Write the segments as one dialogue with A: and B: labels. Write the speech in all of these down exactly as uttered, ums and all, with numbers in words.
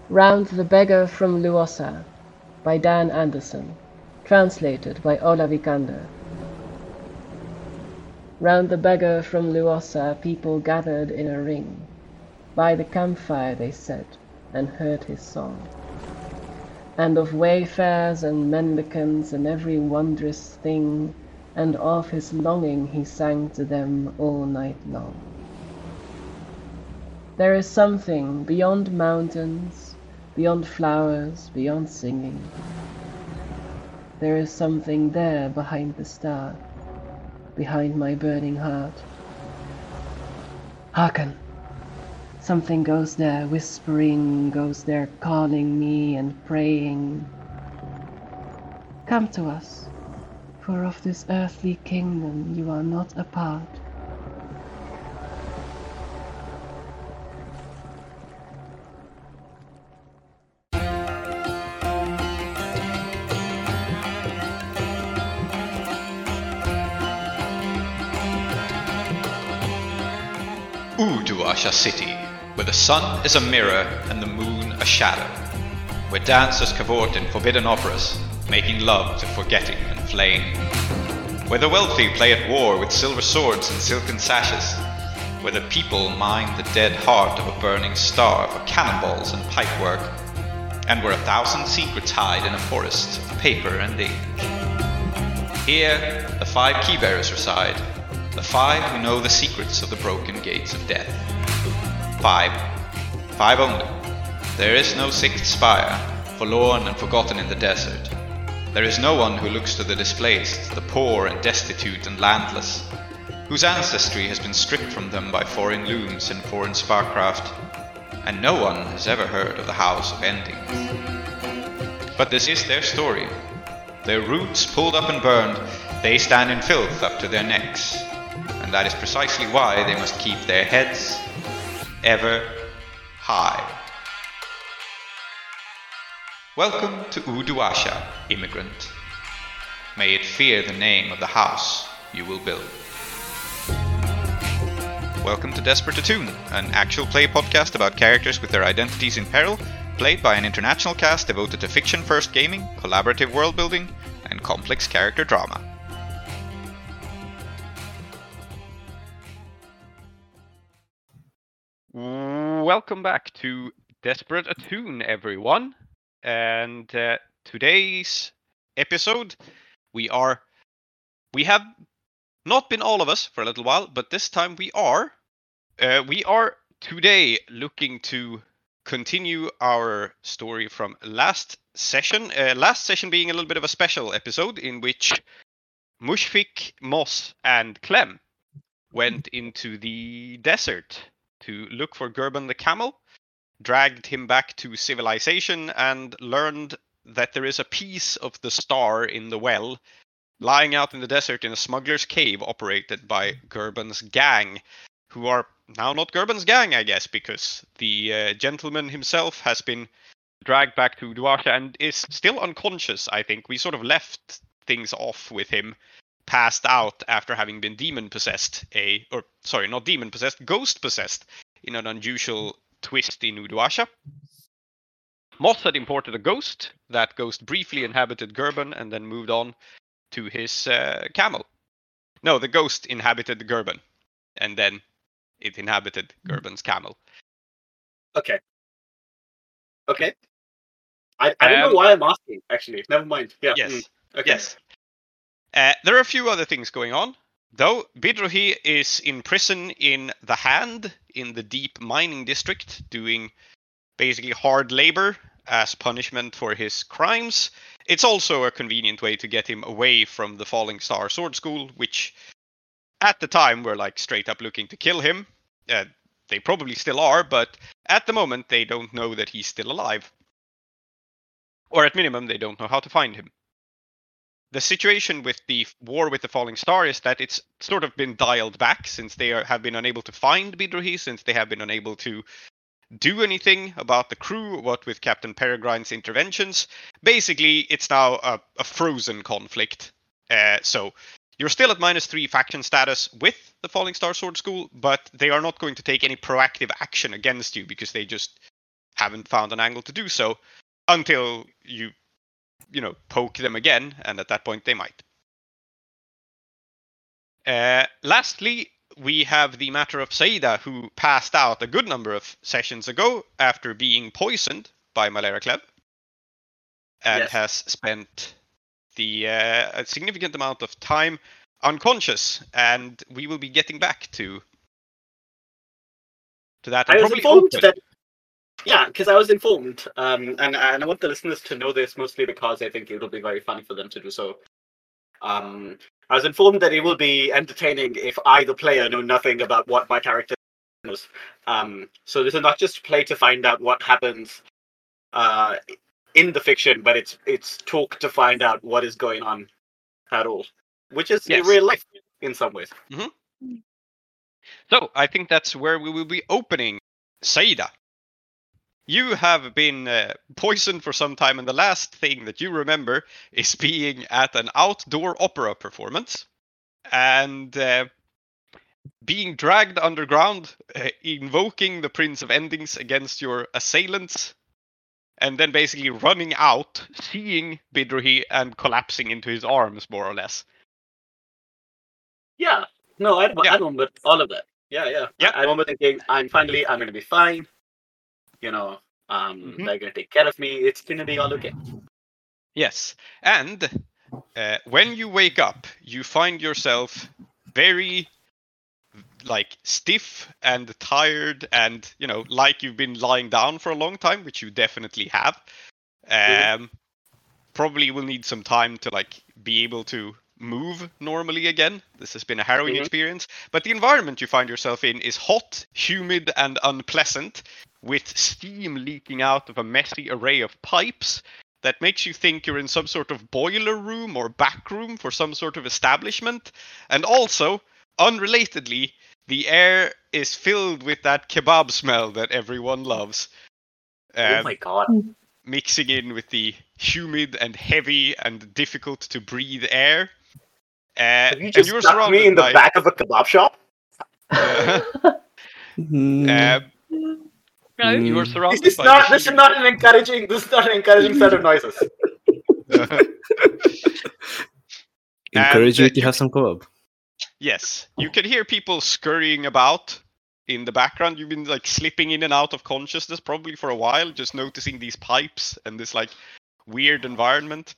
A: Round the Beggar from Luossa by Dan Anderson. Translated by Ola Vikander. Round the beggar from Luossa people gathered in a ring. By the campfire they sat and heard his song. And of wayfarers and mendicants and every wondrous thing, and of his longing he sang to them all night long. There is something beyond mountains, beyond flowers, beyond singing. There is something there behind the star, behind my burning heart. Hearken! Something goes there whispering, goes there calling me and praying. Come to us, for of this earthly kingdom you are not a part.
B: Uduasha City, where the sun is a mirror and the moon a shadow, where dancers cavort in forbidden operas, making love to forgetting and flame, where the wealthy play at war with silver swords and silken sashes, where the people mine the dead heart of a burning star for cannonballs and pipework, and where a thousand secrets hide in a forest of paper and ink. Here the five keybearers reside, the five who know the secrets of the broken gates of death. Five. Five only. There is no sixth spire, forlorn and forgotten in the desert. There is no one who looks to the displaced, the poor and destitute and landless, whose ancestry has been stripped from them by foreign looms and foreign sparkcraft, and no one has ever heard of the House of Endings. But this is their story. Their roots pulled up and burned, they stand in filth up to their necks. And that is precisely why they must keep their heads ever high. Welcome to Uduasha, immigrant. May it fear the name of the house you will build. Welcome to Desperate Attune, an actual play podcast about characters with their identities in peril, played by an international cast devoted to fiction-first gaming, collaborative world-building, and complex character drama.
C: Welcome back to Desperate Attune, everyone. And uh, today's episode, we are, we have not been all of us for a little while, but this time we are. Uh, we are today looking to continue our story from last session. Uh, last session being a little bit of a special episode in which Mushfik, Moss, and Clem went into the desert to look for Gerben the camel, dragged him back to civilization, and learned that there is a piece of the star in the well lying out in the desert in a smuggler's cave operated by Gerben's gang, who are now not Gerben's gang, I guess, because the uh, gentleman himself has been dragged back to Uduasha and is still unconscious, I think. We sort of left things off with him passed out after having been demon-possessed, a or sorry, not demon-possessed, ghost-possessed, in an unusual twist in Uduasha. Moss had imported a ghost. That ghost briefly inhabited Gerben and then moved on to his uh, camel. No, the ghost inhabited Gerben, and then it inhabited Gerben's camel.
D: Okay. Okay. I, I don't
C: Um,
D: know why I'm asking, actually. Never mind. Yeah.
C: Yes.
D: mm, Okay.
C: Yes. Uh, there are a few other things going on, though. Bidrohi is in prison in the Hand, in the deep mining district, doing basically hard labor as punishment for his crimes. It's also a convenient way to get him away from the Falling Star Sword School, which at the time were like straight up looking to kill him. Uh, they probably still are, but at the moment they don't know that he's still alive. Or at minimum, they don't know how to find him. The situation with the war with the Falling Star is that it's sort of been dialed back since they are, have been unable to find Bidrohi, since they have been unable to do anything about the crew, what with Captain Peregrine's interventions. Basically, it's now a, a frozen conflict. Uh, so you're still at minus three faction status with the Falling Star Sword School, but they are not going to take any proactive action against you because they just haven't found an angle to do so until you, you know, poke them again, and at that point they might. Uh, lastly, we have the matter of Saida, who passed out a good number of sessions ago after being poisoned by Malaria Clev, and
D: Yes.
C: has spent the uh, a significant amount of time unconscious, and we will be getting back to to that.
D: I
C: and
D: was
C: probably
D: informed
C: open.
D: that. Yeah, because I was informed, um, and and I want the listeners to know this mostly because I think it will be very funny for them to do so. Um, I was informed that it will be entertaining if I, the player, know nothing about what my character knows. Um, so this is not just play to find out what happens uh, in the fiction, but it's it's talk to find out what is going on at all, which is
C: Yes.
D: in real life in some ways.
C: So I think that's where we will be opening. Saida, you have been uh, poisoned for some time, and the last thing that you remember is being at an outdoor opera performance and uh, being dragged underground, uh, invoking the Prince of Endings against your assailants, and then basically running out, seeing Bidrohi, and collapsing into his arms, more or less.
D: Yeah. No, I, I
C: Yeah.
D: remember all of that. Yeah, yeah.
C: Yeah.
D: I, I remember thinking, I'm finally, I'm going to be fine. You know, um,
C: Mhm.
D: they're going to take care of me. It's going to be all okay.
C: Yes, and uh, when you wake up, you find yourself very like stiff and tired, and you know, like you've been lying down for a long time, which you definitely have. Um,
D: Mhm.
C: Probably will need some time to like be able to move normally again. This has been a harrowing
D: Mhm.
C: experience, but the environment you find yourself in is hot, humid, and unpleasant, with steam leaking out of a messy array of pipes that makes you think you're in some sort of boiler room or back room for some sort of establishment. And also, unrelatedly, the air is filled with that kebab smell that everyone loves.
D: Oh
C: Um,
D: my god.
C: mixing in with the humid and heavy and difficult to breathe air. Uh,
D: Have you
C: and
D: just
C: you were
D: stuck me
C: surrounded
D: in the
C: by.
D: back of a kebab shop?
C: Uh,
E: Hmm.
C: uh,
F: No.
C: you were
E: Hmm.
C: surrounded
D: This is
C: by
D: not. This is
C: machine-
D: not an encouraging. This is not an encouraging set of noises.
E: Encourage
C: And, uh,
E: you to
C: you
E: have some co-op.
C: Yes, you can hear people scurrying about in the background. You've been like slipping in and out of consciousness probably for a while, just noticing these pipes and this like weird environment.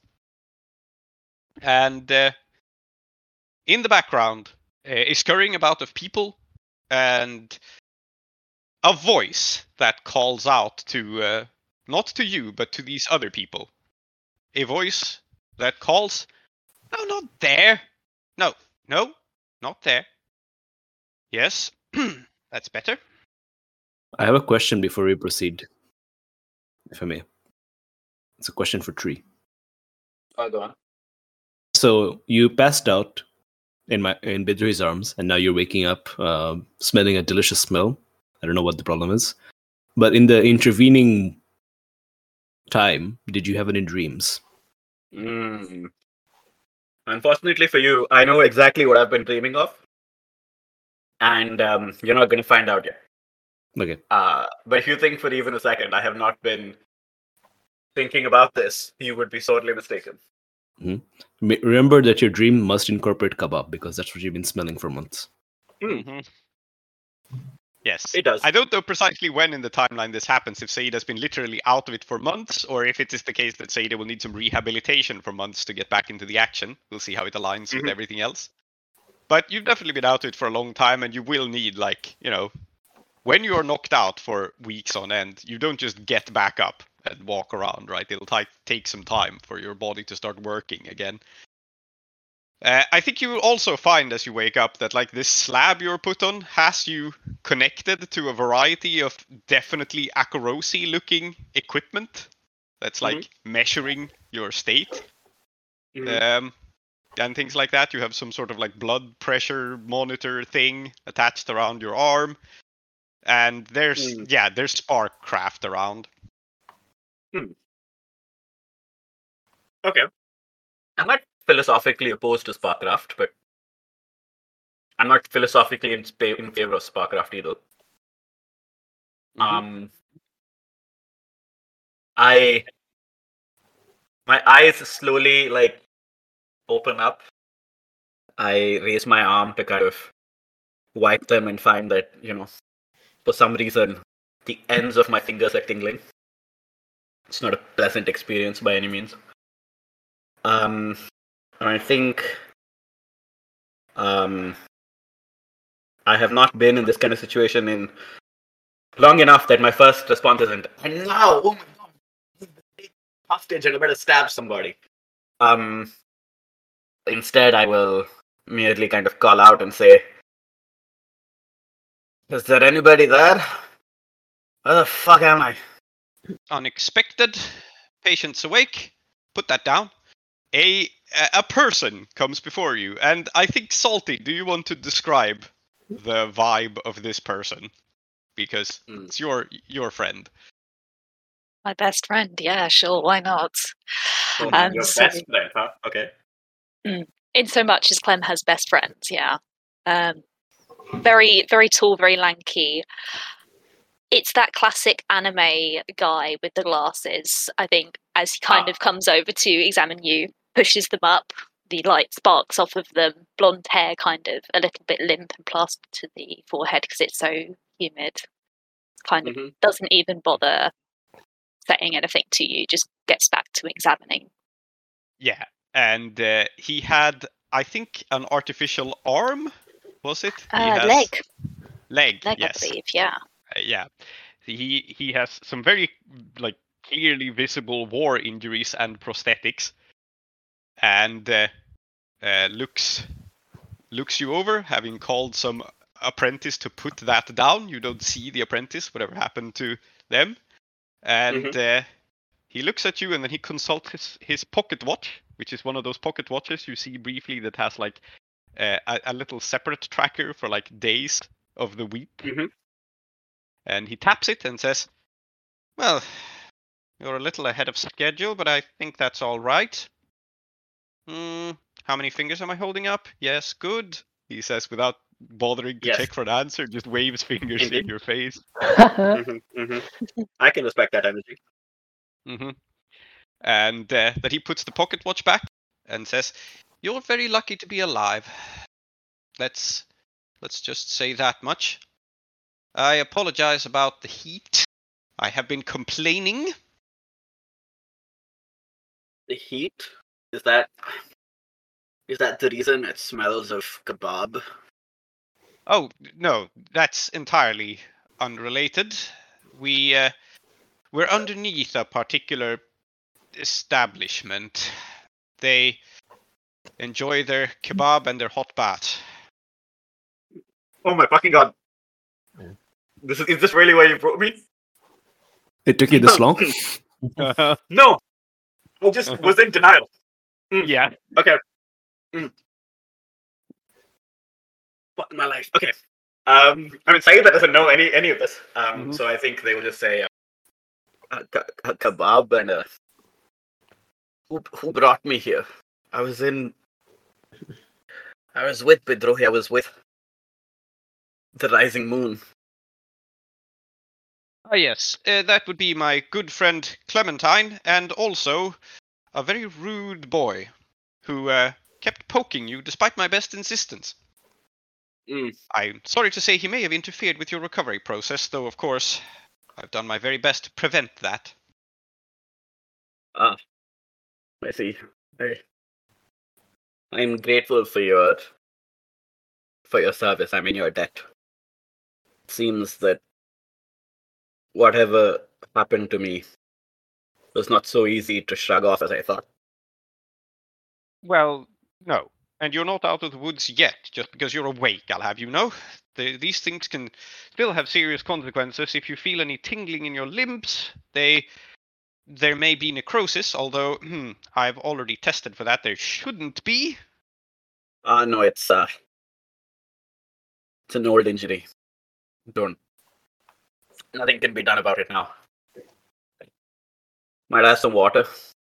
C: And uh, in the background uh, is scurrying about of people and a voice that calls out to uh, not to you but to these other people. A voice that calls, no, not there. No, no, not there. Yes, that's better.
E: I have a question before we proceed, if I may. It's a question for Tree.
D: Oh, go on.
E: So you passed out in my in Bidri's arms, and now you're waking up, uh, smelling a delicious smell. I don't know what the problem is, but in the intervening time, did you have any dreams?
D: Mm. Unfortunately for you, I know exactly what I've been dreaming of, and um, you're not going to find out yet.
E: Okay.
D: Uh, but if you think for even a second, I have not been thinking about this, you would be sorely mistaken.
E: M- Remember that your dream must incorporate kebab because that's what you've been smelling for months.
D: Mm.
C: Mhm. Yes.
D: It does.
C: I don't know precisely when in the timeline this happens, if Saida's been literally out of it for months, or if it is the case that Saida will need some rehabilitation for months to get back into the action. We'll see how it aligns with
D: Mhm.
C: everything else. But you've definitely been out of it for a long time, and you will need, like, you know, when you're knocked out for weeks on end, you don't just get back up and walk around, right? It'll t- take some time for your body to start working again. Uh, I think you will also find as you wake up that like this slab you're put on has you connected to a variety of definitely Akarosi looking equipment that's like measuring your state.
D: Mhm.
C: Um, and things like that. You have some sort of like blood pressure monitor thing attached around your arm. And there's,
D: Mm.
C: yeah, there's spark craft around.
D: Okay. I'm not philosophically opposed to Sparkcraft, but I'm not philosophically in, spa- in favor of Sparkcraft either.
C: Mhm.
D: Um, I my eyes slowly like open up. I raise my arm to kind of wipe them and find that, you know, for some reason the ends of my fingers are tingling. It's not a pleasant experience by any means. Um and I think um I have not been in this kind of situation in long enough that my first response isn't, and now, oh my god, hostage and I better stab somebody. Um, instead, I will merely kind of call out and say, is there anybody there? Where the fuck am I?
C: Unexpected. Patients awake. Put that down. A a person comes before you, and I think Salty, do you want to describe the vibe of this person? Because
D: Mm.
C: it's your your friend.
F: My best friend, yeah, sure, why not?
D: Oh,
F: Um,
D: your
F: so-
D: best friend, huh? Okay.
F: In so much as Clem has best friends, yeah. Um, very, very tall, very lanky. It's that classic anime guy with the glasses, I think, as he kind
D: Ah.
F: of comes over to examine you, pushes them up, the light sparks off of them, blonde hair kind of a little bit limp and plastered to the forehead because it's so humid. Kind of
D: hmm
F: doesn't even bother saying anything to you, just gets back to examining.
C: Yeah, and uh, he had, I think, an artificial arm. Was it? He
F: Uh,
C: has-
F: leg,
C: Leg.
F: leg,
C: yes.
F: I believe, yeah.
C: Uh, yeah, he he has some very like clearly visible war injuries and prosthetics, and uh, uh, looks looks you over, having called some apprentice to put that down. You don't see the apprentice, whatever happened to them, and uh, he looks at you, and then he consults his, his pocket watch, which is one of those pocket watches you see briefly that has like uh, a, a little separate tracker for like days of the week.
D: Mhm.
C: And he taps it and says, well, you're a little ahead of schedule, but I think that's all right. Hmm, how many fingers am I holding up? Yes, good, he says without bothering to
D: Yes.
C: check for an answer, just waves fingers in
D: Indeed.
C: your face.
D: hmm hmm I can respect that energy.
C: hmm And uh, that he puts the pocket watch back and says, "You're very lucky to be alive. Let's let's just say that much. I apologize about the heat. I have been complaining."
D: The heat, is that is that the reason it smells of kebab?
C: Oh no, that's entirely unrelated. We uh, we're underneath a particular establishment. They enjoy their kebab and their hot bath.
D: Oh my fucking god! This is, is this really where you brought me?
E: It took you this long?
D: No, I just was in denial.
C: Yeah.
D: Okay. Mm. What in my life? Okay. Um, I mean, Saeed doesn't know any any of this. Um,
C: Mhm.
D: so I think they will just say, uh, uh, ke- ke- kebab and uh, who who brought me here? I was in. I was with Bidrohi. I was with the rising moon.
C: Ah, yes, uh, that would be my good friend Clementine, and also a very rude boy who uh, kept poking you despite my best insistence.
D: Mm.
C: I'm sorry to say he may have interfered with your recovery process, though of course I've done my very best to prevent that.
D: Ah, I see. I, I'm grateful for your for your service. I'm in your debt. Seems that whatever happened to me was not so easy to shrug off as I thought.
C: Well, no. And you're not out of the woods yet, just because you're awake, I'll have you know. The, these things can still have serious consequences. If you feel any tingling in your limbs, they there may be necrosis, although hmm, I've already tested for that. There shouldn't be.
D: Ah, no, it's uh, it's an old injury. Don't. Nothing can be done about it now. Might I have some water?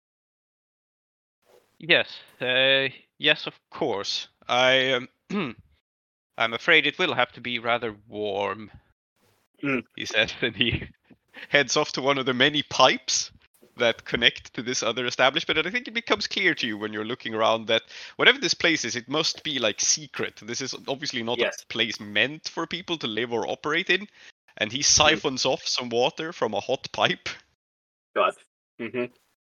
C: Yes, uh, yes, of course. I um, I'm afraid it will have to be rather warm.
D: Mm.
C: He says, and he heads off to one of the many pipes that connect to this other establishment. And I think it becomes clear to you when you're looking around that whatever this place is, it must be like secret. This is obviously not
D: Yes.
C: a place meant for people to live or operate in. And he siphons off some water from a hot pipe.
D: God. Mm-hmm.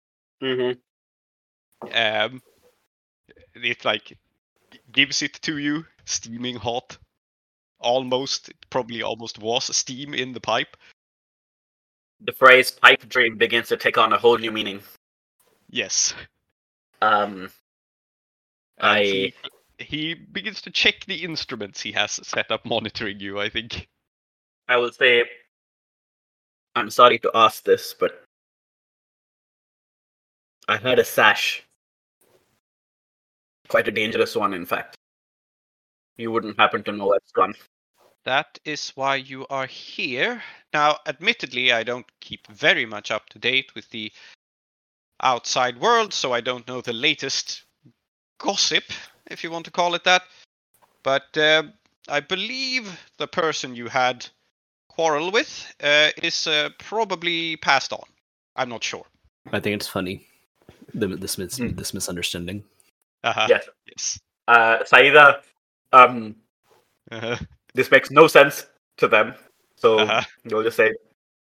D: Mm-hmm.
C: Um, it like gives it to you, steaming hot. Almost, it probably almost was steam in the pipe.
D: The phrase pipe dream begins to take on a whole new meaning.
C: Yes.
D: Um,
C: And
D: I
C: he, he begins to check the instruments he has set up monitoring you, I think.
D: I will say, I'm sorry to ask this, but I had a sash. Quite a dangerous one, in fact. You wouldn't happen to know where it's gone.
C: That is why you are here. Now, admittedly, I don't keep very much up to date with the outside world, so I don't know the latest gossip, if you want to call it that. But uh, I believe the person you had quarrel with uh, is uh, probably passed on. I'm not sure.
E: I think it's funny, the, this, mis-
D: Hmm.
E: this misunderstanding.
C: Uh-huh.
D: Yes.
C: Yes.
D: Uh, Saida, um,
C: Uh-huh.
D: this makes no sense to them, so
C: Uh-huh.
D: you'll just say,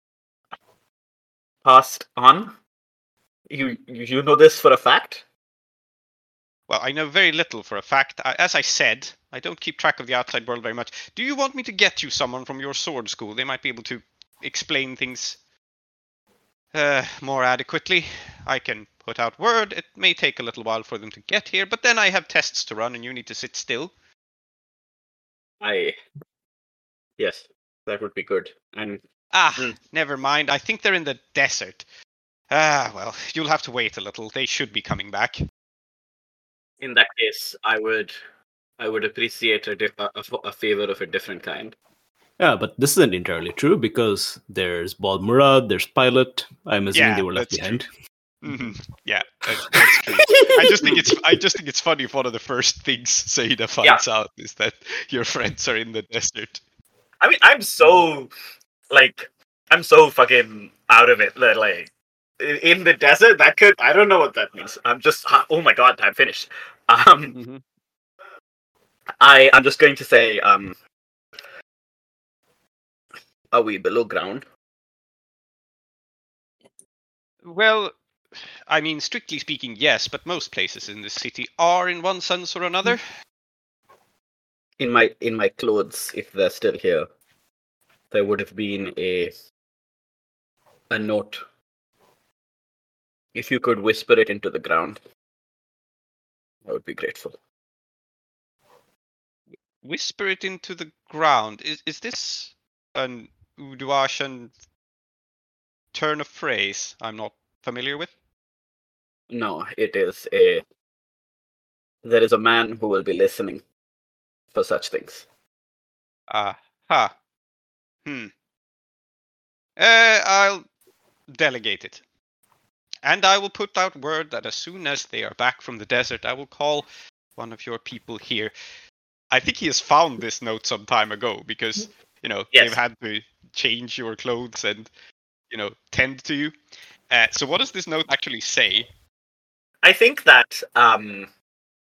D: passed on? You you know this for a fact?
C: Well, I know very little for a fact. I, as I said, I don't keep track of the outside world very much. Do you want me to get you someone from your sword school? They might be able to explain things uh, more adequately. I can put out word. It may take a little while for them to get here, but then I have tests to run and you need to sit still.
D: I... Yes, that would be good. And
C: Ah,
D: Hmm.
C: never mind. I think they're in the desert. Ah, well, you'll have to wait a little. They should be coming back.
D: in that case, I would I would appreciate a, dif- a, a- a favor of a different kind.
E: Yeah, but this isn't entirely true because there's Bal Murad, there's Pilot. I'm assuming
C: Yeah,
E: they were left
C: that's
E: behind.
C: hmm Yeah, that's, that's true. I just think it's I just think it's funny if one of the first things Saida finds out is that your friends are in the desert.
D: I mean, I'm so like I'm so fucking out of it that like i- in the desert that could I don't know what that means. I'm just oh my god, I'm finished. Um,
C: Mm-hmm.
D: I I'm just going to say um, are we below ground?
C: Well, I mean, strictly speaking, yes, but most places in this city are in one sense or another.
D: In my in my clothes, if they're still here, there would have been a a note. If you could whisper it into the ground, I would be grateful.
C: Whisper it into the ground. Is is this an Uduashan turn of phrase I'm not familiar with?
D: No, it is a. There is a man who will be listening for such things.
C: Ah, ha. Hmm. Uh, I'll delegate it. And I will put out word that as soon as they are back from the desert, I will call one of your people here. I think he has found this note some time ago because, you know,
D: Yes.
C: they've had to change your clothes and, you know, tend to you. Uh, so what does this note actually say?
D: I think that um,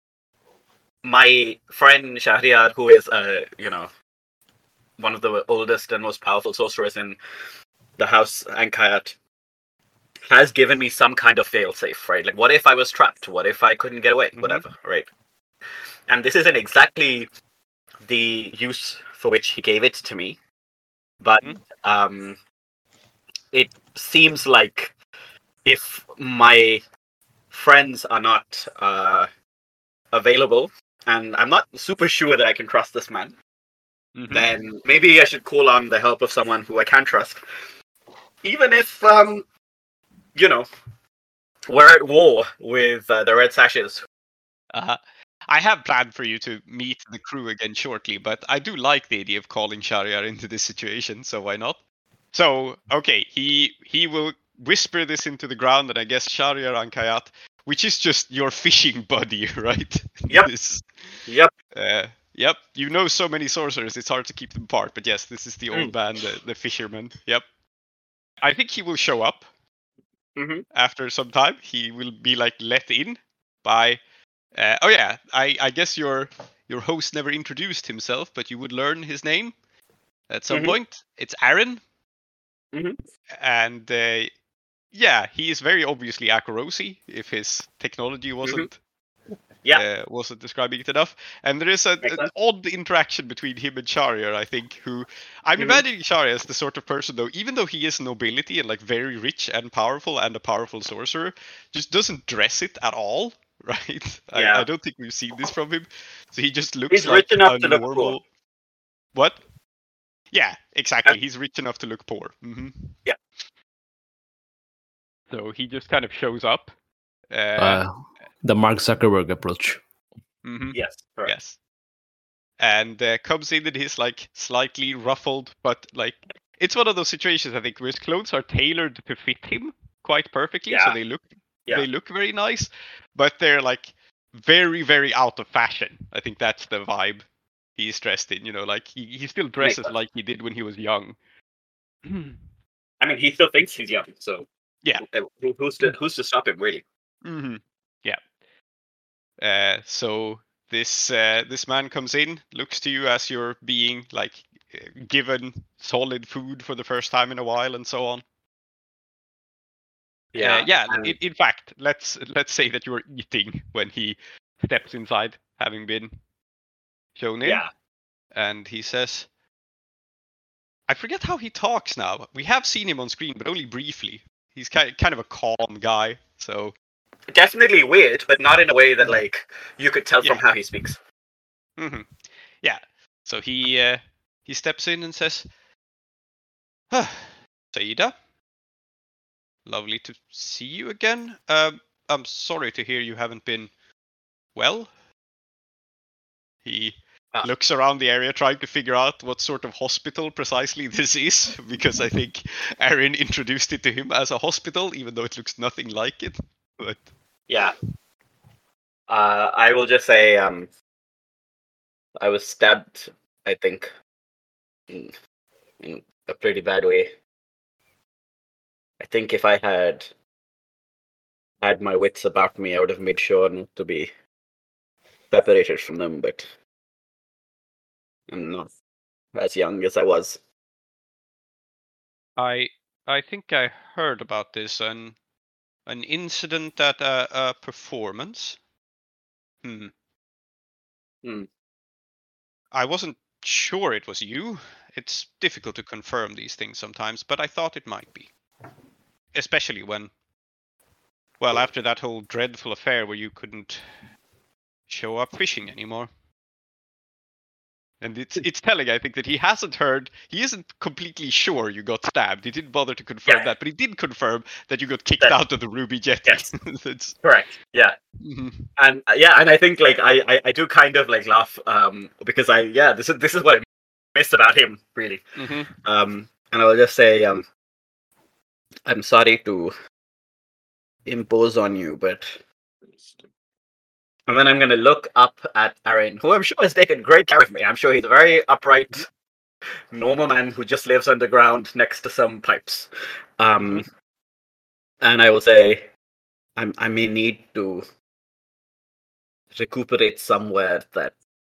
D: my friend Shahryar, who is, uh, you know, one of the oldest and most powerful sorcerers in the house Ankayat, has given me some kind of failsafe, right? Like, what if I was trapped? What if I couldn't get away?
C: Mhm.
D: Whatever, right? And this isn't exactly the use for which he gave it to me, but
C: Mhm.
D: um, it seems like if my friends are not uh, available, and I'm not super sure that I can trust this man,
C: Mhm.
D: then maybe I should call on the help of someone who I can trust. Even if, um, you know, we're at war with uh, the Red Sashes.
C: Uh-huh. I have planned for you to meet the crew again shortly, but I do like the idea of calling Shahryar into this situation, so why not? So, okay, he he will whisper this into the ground, and I guess Shahryar Ankayat, which is just your fishing buddy, right?
D: Yep.
C: This,
D: Yep.
C: uh, yep. You know so many sorcerers, it's hard to keep them apart. But yes, this is the old man, the, the fisherman. Yep. I think he will show up.
D: Mhm.
C: after some time, he will be like let in by. Uh, oh yeah, I, I guess your your host never introduced himself, but you would learn his name at some
D: Mhm.
C: point. It's Aaron,
D: Mhm.
C: and uh, yeah, he is very obviously Akarosi if his technology wasn't
D: Yeah.
C: uh, wasn't describing it enough. And there is a,
D: Makes
C: an
D: sense.
C: odd interaction between him and Shariar, I think, who I'm
D: Mhm.
C: imagining Shariar as the sort of person though, even though he is nobility and like very rich and powerful and a powerful sorcerer, just doesn't dress it at all, right? I,
D: Yeah.
C: I don't think we've seen this from him. So he just looks
D: He's
C: like
D: rich enough
C: a
D: to look poor.
C: normal. What? Yeah, exactly. He's rich enough to look poor. hmm
D: Yeah.
C: So he just kind of shows up. Uh,
E: Uh, the Mark Zuckerberg approach.
C: mhm.
D: Yes. Correct.
C: Yes. And uh, comes in and he's like slightly ruffled, but like it's one of those situations I think where his clothes are tailored to fit him quite perfectly, so
D: Yeah.
C: they look
D: Yeah.
C: they look very nice, but they're like very very out of fashion. I think that's the vibe he's dressed in. You know, like he, he still dresses
D: sense.
C: like he did when he was young.
D: I mean, he still thinks he's young, so
C: Yeah.
D: who, who's to who's to stop him, really?
C: hmm Yeah. Uh, so this uh, this man comes in, looks to you as you're being like uh, given solid food for the first time in a while, and so on.
D: Yeah.
C: Uh, yeah.
D: and-
C: In, in fact, let's let's say that you were eating when he steps inside, having been shown in,
D: yeah.
C: and he says, "I forget how he talks now. We have seen him on screen, but only briefly. He's kind kind of a calm guy, so."
D: Definitely weird, but not in a way that like you could tell from
C: Yeah.
D: how he speaks.
C: hmm Yeah. So he uh, he steps in and says, huh, "Saida, lovely to see you again. Um, I'm sorry to hear you haven't been well." He
D: Ah.
C: looks around the area trying to figure out what sort of hospital precisely this is, because I think Aaron introduced it to him as a hospital, even though it looks nothing like it. But
D: Yeah. Uh, I will just say, um, I was stabbed, I think, in, in a pretty bad way. I think if I had had my wits about me, I would have made sure not to be separated from them, but I'm not as young as I was.
C: I I think I heard about this an an incident at a, a performance. Hmm.
D: Hmm.
C: I wasn't sure it was you. It's difficult to confirm these things sometimes, but I thought it might be. Especially when, well, after that whole dreadful affair where you couldn't show up fishing anymore. And it's it's telling, I think, that he hasn't heard, he isn't completely sure you got stabbed. He didn't bother to confirm
D: Yeah.
C: that, but he did confirm that you got kicked
D: That-
C: out of the Ruby Jetty.
D: Yes.
C: It's,
D: Correct. Yeah.
C: mhm.
D: And uh, yeah, and I think like I, I, I do kind of like laugh um because I yeah this is this is what I missed about him really.
C: Mhm.
D: Um, and I will just say um I'm sorry to impose on you, but and then I'm gonna look up at Aaron, who I'm sure has taken great care of me. I'm sure he's a very upright, normal man who just lives underground next to some pipes. Um, and I will say, I'm, I may need to recuperate somewhere that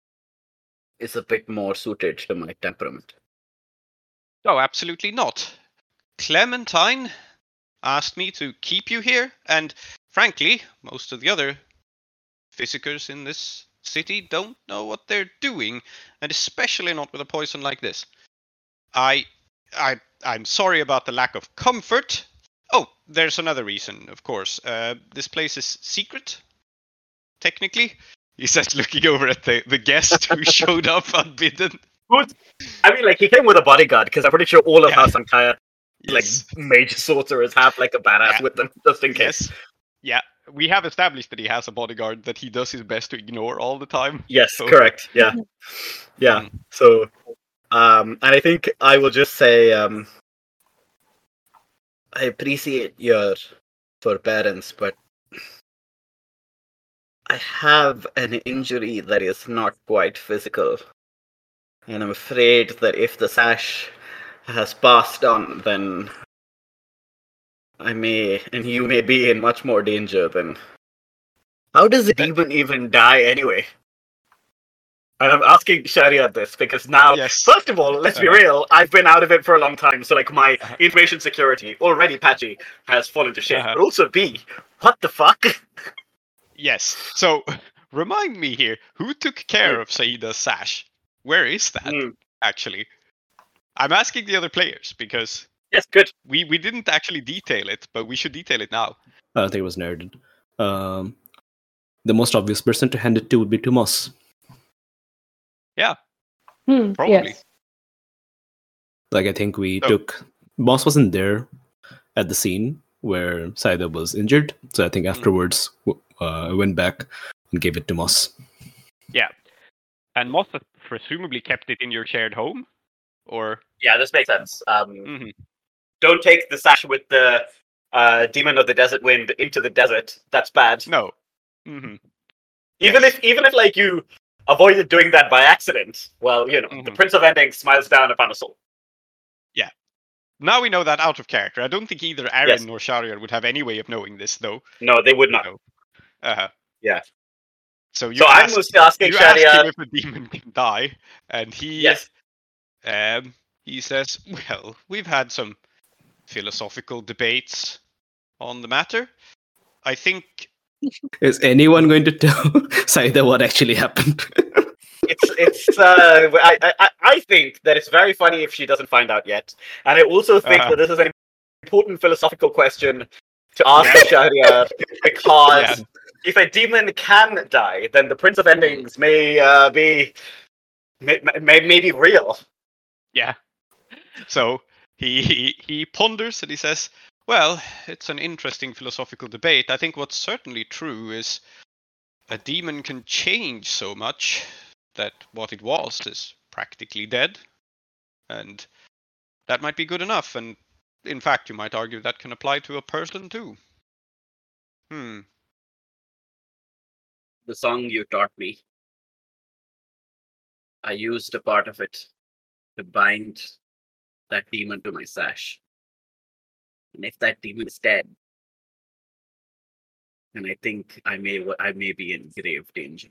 D: is a bit more suited to my temperament.
C: Oh, absolutely not. Clementine asked me to keep you here, and frankly, most of the other physicers in this city don't know what they're doing, and especially not with a poison like this. I, I, I'm sorry about the lack of comfort. Oh, there's another reason, of course. Uh, this place is secret, technically. He says, looking over at the, the guest who showed up unbidden.
D: I mean, like he came with a bodyguard because I'm pretty sure all of
C: Yeah.
D: House Ankaya
C: Yes.
D: like mage sorcerers have like a badass
C: Yeah.
D: with them just in case.
C: Yes. Yeah. We have established that he has a bodyguard that he does his best to ignore all the time.
D: Yes,
C: So-
D: correct. Yeah, yeah.
C: Mm.
D: So, um, and I think I will just say, um, I appreciate your forbearance, but I have an injury that is not quite physical, and I'm afraid that if the sash has passed on, then I may, and you may be in much more danger than. How does a demon even die anyway? And I'm asking Shariat this because now,
C: Yes.
D: first of all, let's be
C: Uh-huh.
D: real. I've been out of it for a long time, so like my
C: Uh-huh.
D: information security already patchy has fallen to shit.
C: Uh-huh.
D: But also B, what the fuck?
C: Yes. So, remind me here, who took care of Saida's sash? Where is that,
D: Mm,
C: actually? I'm asking the other players, because
D: yes, good.
C: we, we didn't actually detail it, but we should detail it now.
E: I don't think it was narrated. Um, the most obvious person to hand it to would be to Moss.
A: Hmm,
C: Probably.
A: yes.
E: Like, I think we
C: Oh.
E: took... Moss wasn't there at the scene where Saida was injured, so I think afterwards w- uh, I went back and gave it to Moss.
C: And Moss has presumably kept it in your shared home? Or...
D: Yeah, this makes sense. Um,
C: Mhm.
D: Don't take the sash with the uh, demon of the desert wind into the desert. That's bad.
C: No. hmm
D: Even if, even if like you avoided doing that by accident, well, you know, the
C: Mhm.
D: Prince of Ending smiles down upon us all.
C: Now we know that out of character. I don't think either Aaron
D: Yes.
C: nor Shariar would have any way of knowing this, though.
D: No, they would not.
C: No. Uh-huh.
D: Yeah.
C: So you
D: So I'm
C: asked,
D: mostly asking
C: you asked him
D: Shariat.
C: if a demon can die, and he
D: Yes.
C: um he says, "Well, we've had some philosophical debates on the matter. I think
E: Is anyone going to tell Saida what actually happened?
D: It's it's. Uh, I, I I think that it's very funny if she doesn't find out yet, and I also think
C: Uh-huh.
D: that this is an important philosophical question to ask
C: Yeah.
D: Sharia because
C: Yeah.
D: if a demon can die, then the Prince of Endings may uh, be may, may may be real.
C: yeah." So he, he he ponders and he says, "Well, it's an interesting philosophical debate. I think what's certainly true is a demon can change so much that what it was is practically dead, and that might be good enough. And in fact, you might argue that can apply to a person too." Hmm.
D: The song you taught me, I used a part of it to bind that demon to my sash. And if that demon is dead, then I think I may I may be in grave danger.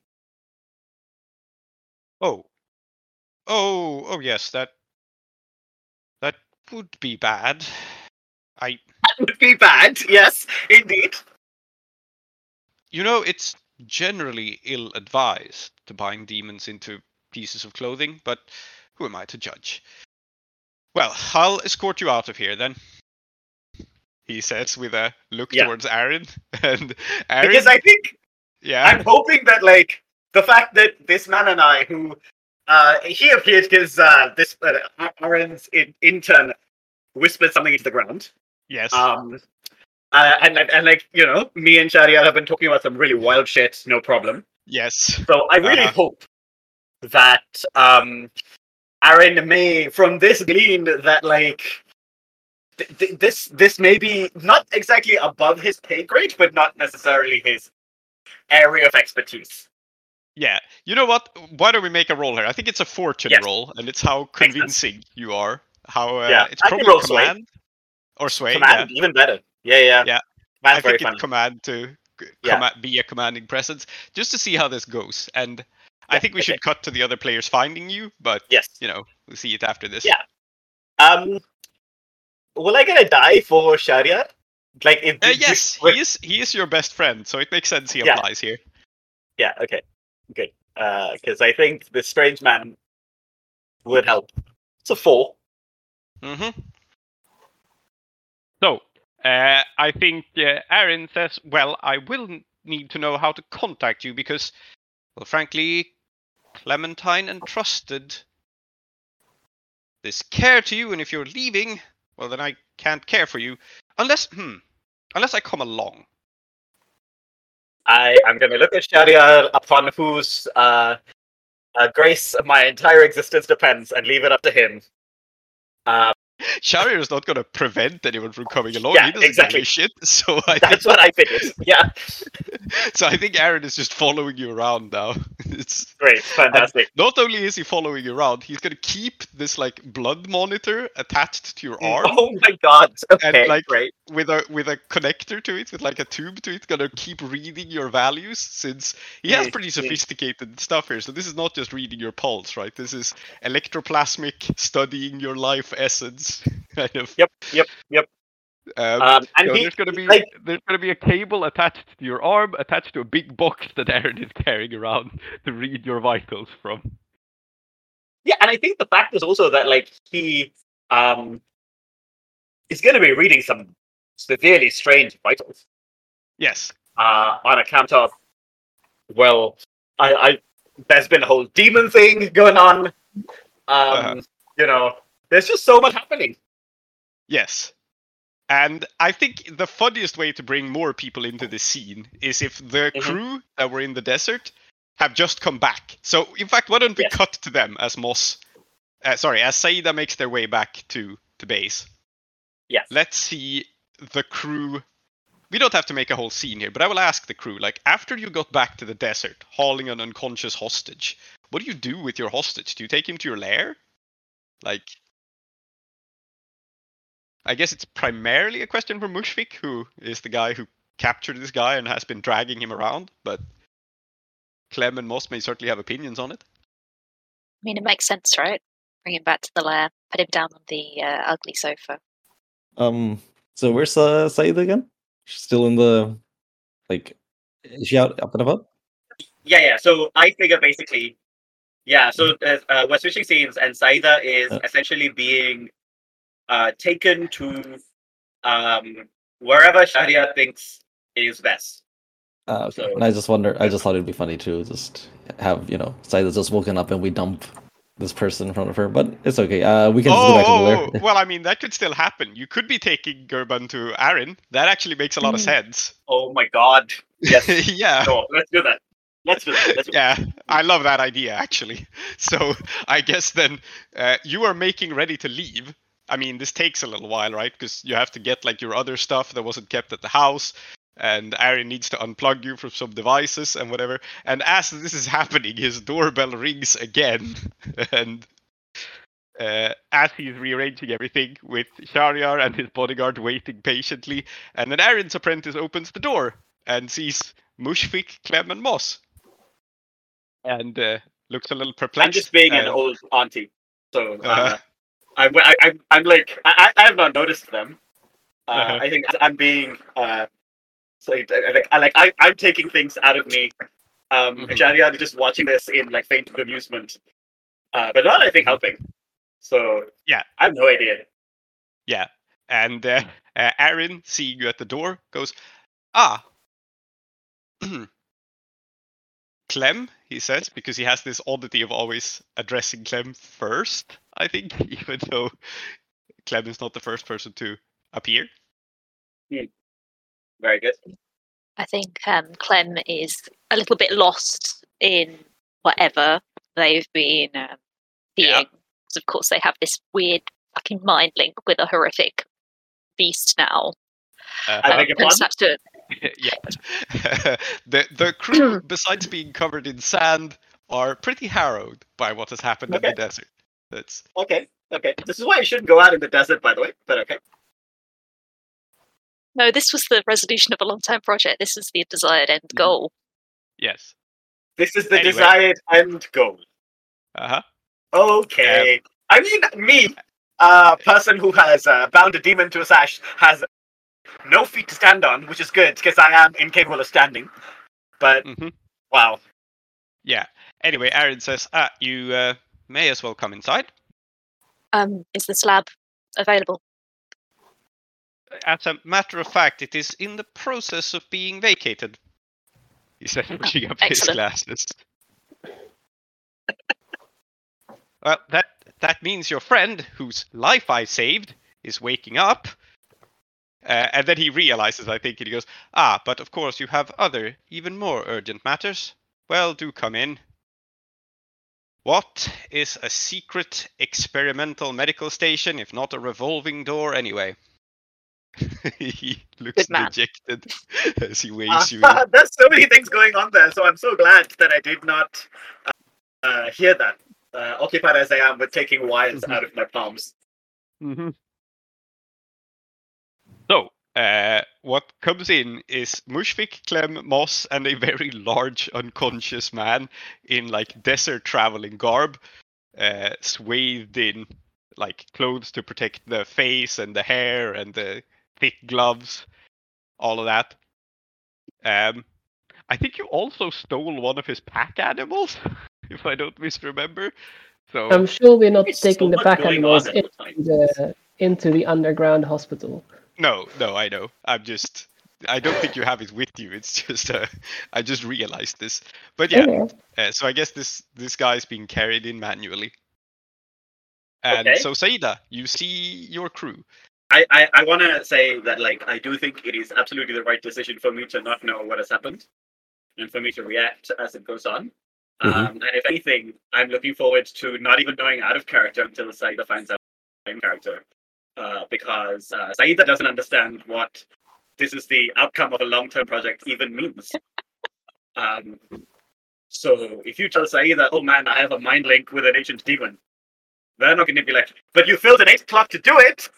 C: Oh. Oh. Oh. Yes. That. That would be bad. I.
D: That would be bad. Yes, indeed.
C: You know, it's generally ill-advised to bind demons into pieces of clothing, but who am I to judge? Well, I'll escort you out of here then, he says with a look
D: Yeah.
C: towards Aaron. And Aaron,
D: Because I think
C: yeah,
D: I'm hoping that like the fact that this man and I, who uh, he appeared because uh, this uh, Aaron's in- intern whispered something into the ground.
C: yes,
D: Um, uh, and, and and like you know, me and Shariat have been talking about some really wild shit. No problem.
C: yes,
D: So I really
C: Uh-huh.
D: hope that um, Aaron may, from this, glean that like th- th- this this may be not exactly above his pay grade, but not necessarily his area of expertise.
C: yeah. You know what? Why don't we make a roll here? I think it's a fortune
D: Yes.
C: roll, and it's how
D: sense.
C: convincing you are. How uh,
D: Yeah,
C: it's
D: I can
C: probably
D: roll sway.
C: command or sway.
D: Command, even better. Yeah, yeah.
C: Yeah.
D: Command's
C: I
D: very
C: think
D: fun.
C: it's command to c-
D: Yeah.
C: comma- be a commanding presence, just to see how this goes. And I
D: Yeah,
C: think we
D: okay.
C: should cut to the other players finding you, but
D: Yes.
C: you know, we'll see it after this.
D: Yeah. Um, will I get a die for Shariat? Like, if,
C: Uh,
D: if-
C: yes,
D: with-
C: he is. He is your best friend, so it makes sense he
D: Yeah.
C: applies here.
D: Yeah. Okay. Good. Because I think the strange man would help. It's a four.
C: Mm-hmm. So, uh, I think uh, Aaron says, "Well, I will n- need to know how to contact you because, well, frankly, Clementine entrusted this care to you, and if you're leaving, well, then I can't care for you unless, hmm, unless I come along."
D: I am going to look at Shariat, upon whose uh, uh, grace my entire existence depends, and leave it up to him. Uh,
C: Shariar is not going to prevent anyone from coming along.
D: Yeah,
C: he doesn't
D: exactly.
C: give a shit. So I
D: that's
C: think,
D: what I figured. Yeah.
C: so I think Aaron is just following you around now. It's
D: Great. Fantastic.
C: not only is he following you around, he's going to keep this like blood monitor attached to your arm.
D: Oh my god. Okay.
C: like,
D: great.
C: with a with a connector to it, with like a tube to it, gonna keep reading your values, since he has
D: Mm,
C: pretty
D: mm.
C: sophisticated stuff here. So this is not just reading your pulse, right? This is electroplasmic, studying your life essence, kind of.
D: Yep, yep, yep.
C: Um,
D: Um, and
C: so
D: he
C: there's gonna be
D: like
C: there's gonna be a cable attached to your arm, attached to a big box that Aaron is carrying around to read your vitals from.
D: yeah, and I think the fact is also that like he um is going to be reading some severely strange vitals.
C: Yes.
D: Uh, on account of, well, I, I there's been a whole demon thing going on. Um,
C: Uh-huh.
D: You know, there's just so much happening.
C: Yes. And I think the funniest way to bring more people into the scene is if the
D: Mhm.
C: crew that were in the desert have just come back. So, in fact, why don't we
D: Yes.
C: cut to them as Moss, uh, sorry, as Saida makes their way back to, to base.
D: Yes.
C: Let's see the crew. We don't have to make a whole scene here, but I will ask the crew, like, after you got back to the desert, hauling an unconscious hostage, what do you do with your hostage? Do you take him to your lair? Like, I guess it's primarily a question for Mushfik, who is the guy who captured this guy and has been dragging him around, but Clem and Moss may certainly have opinions on it.
F: I mean, it makes sense, right? Bring him back to the lair, put him down on the uh, ugly sofa.
G: Um. So where's uh, Saida again? She's still in the like. Is she out up and about?
D: Yeah, yeah. So I figure basically, yeah. So uh, uh, we're switching scenes, and Saida is
G: Uh.
D: essentially being uh, taken to um, wherever Sharia thinks is best.
G: Uh, okay.
D: So-
G: And I just wonder. I just thought it'd be funny to just have you know Saida's just woken up and we dump this person in front of her, but it's okay. Uh, we can just go back to
C: Oh,
G: the
C: oh,
G: lair.
C: well, I mean, that could still happen. You could be taking Gerban to Aaron. That actually makes a lot of
F: Mm.
C: sense.
D: Oh my God! Yes.
C: Yeah.
D: No, let's do that. Let's do that. Let's do that.
C: Yeah, I love that idea actually. So I guess then uh, you are making ready to leave. I mean, this takes a little while, right? Because you have to get like your other stuff that wasn't kept at the house, and Aaron needs to unplug you from some devices and whatever. And as this is happening, his doorbell rings again, and uh, as he's rearranging everything with Shahryar and his bodyguard waiting patiently, and then Aaron's apprentice opens the door and sees Mushfik, Clem, and Moss, and uh, looks a little perplexed.
D: I'm just being an
C: uh,
D: old auntie, so uh,
C: Uh-huh.
D: I'm, I, I'm I'm like I, I have not noticed them. Uh,
C: Uh-huh.
D: I think I'm being uh, so like I like I, I'm taking things out of me. Um,
C: Mhm.
D: and Sharia is just watching this in like faint amusement, uh, but not I think helping. So
C: Yeah.
D: I have no idea.
C: Yeah, and uh, uh, Aaron, seeing you at the door, goes, "Ah, Clem," he says, because he has this oddity of always addressing Clem first, I think, even though Clem is not the first person to appear.
D: Very good.
F: I think um, Clem is a little bit lost in whatever they've been um, seeing.
C: Yeah.
F: Because of course they have this weird fucking mind link with a horrific beast now.
C: Uh,
D: I
F: Um,
D: beg your
F: and
D: pardon?
F: snaps to it.
C: yeah. the the crew, besides being covered in sand, are pretty harrowed by what has happened in
D: Okay.
C: the desert. That's
D: Okay, okay. This is why you shouldn't go out in the desert, by the way. But okay.
F: No, this was the resolution of a long-term project. This is the desired end goal.
C: yes.
D: This is the
C: Anyway.
D: desired end goal.
C: Uh huh.
D: Okay. I mean, me, uh, person who has uh, bound a demon to a sash, has no feet to stand on, which is good because I am incapable of standing. But
C: hmm
D: wow.
C: Yeah. Anyway, Aaron says, "Ah, you uh, may as well come inside."
F: Um, is the slab available?
C: As a matter of fact, it is in the process of being vacated. He said, pushing up his
F: Excellent.
C: glasses. Well, that that means your friend, whose life I saved, is waking up. Uh, and then he realizes, I think, and he goes, "Ah, but of course you have other, even more urgent matters. Well, do come in." What is a secret experimental medical station, if not a revolving door, anyway? He looks
F: Good man.
C: dejected as he
D: Uh,
C: waves you in.
D: there's so many things going on there, so I'm so glad that I did not uh, uh, hear that. Uh, occupied as I am with taking wires
C: Mhm.
D: out of my palms.
C: Mm-hmm. So, Uh, what comes in is Mushfik, Clem, Moss, and a very large unconscious man in like desert traveling garb, uh, swathed in like clothes to protect the face and the hair and the thick gloves, all of that. Um, I think you also stole one of his pack animals, if I don't misremember. So
A: I'm sure we're not
D: There's
A: taking
D: so
A: the
D: much
A: pack
D: going
A: animals
D: on at
A: into
D: the time.
A: the, into the underground hospital.
C: no, no, I know. I'm just. I don't think you have it with you. It's just. Uh, I just realized this. But yeah.
A: Okay.
C: Uh, so I guess this this guy is being carried in manually. And
D: Okay.
C: so Saida, you see your crew.
D: I, I, I want to say that, like, I do think it is absolutely the right decision for me to not know what has happened and for me to react as it goes on.
E: Mhm.
D: Um, and if anything, I'm looking forward to not even knowing out of character until Saida finds out in character. Uh, because uh, Saida doesn't understand what this is the outcome of a long-term project even means. Um, so if you tell Saida, oh man, I have a mind link with an ancient demon, they're not going to be like, but you filled an eight clock to do it!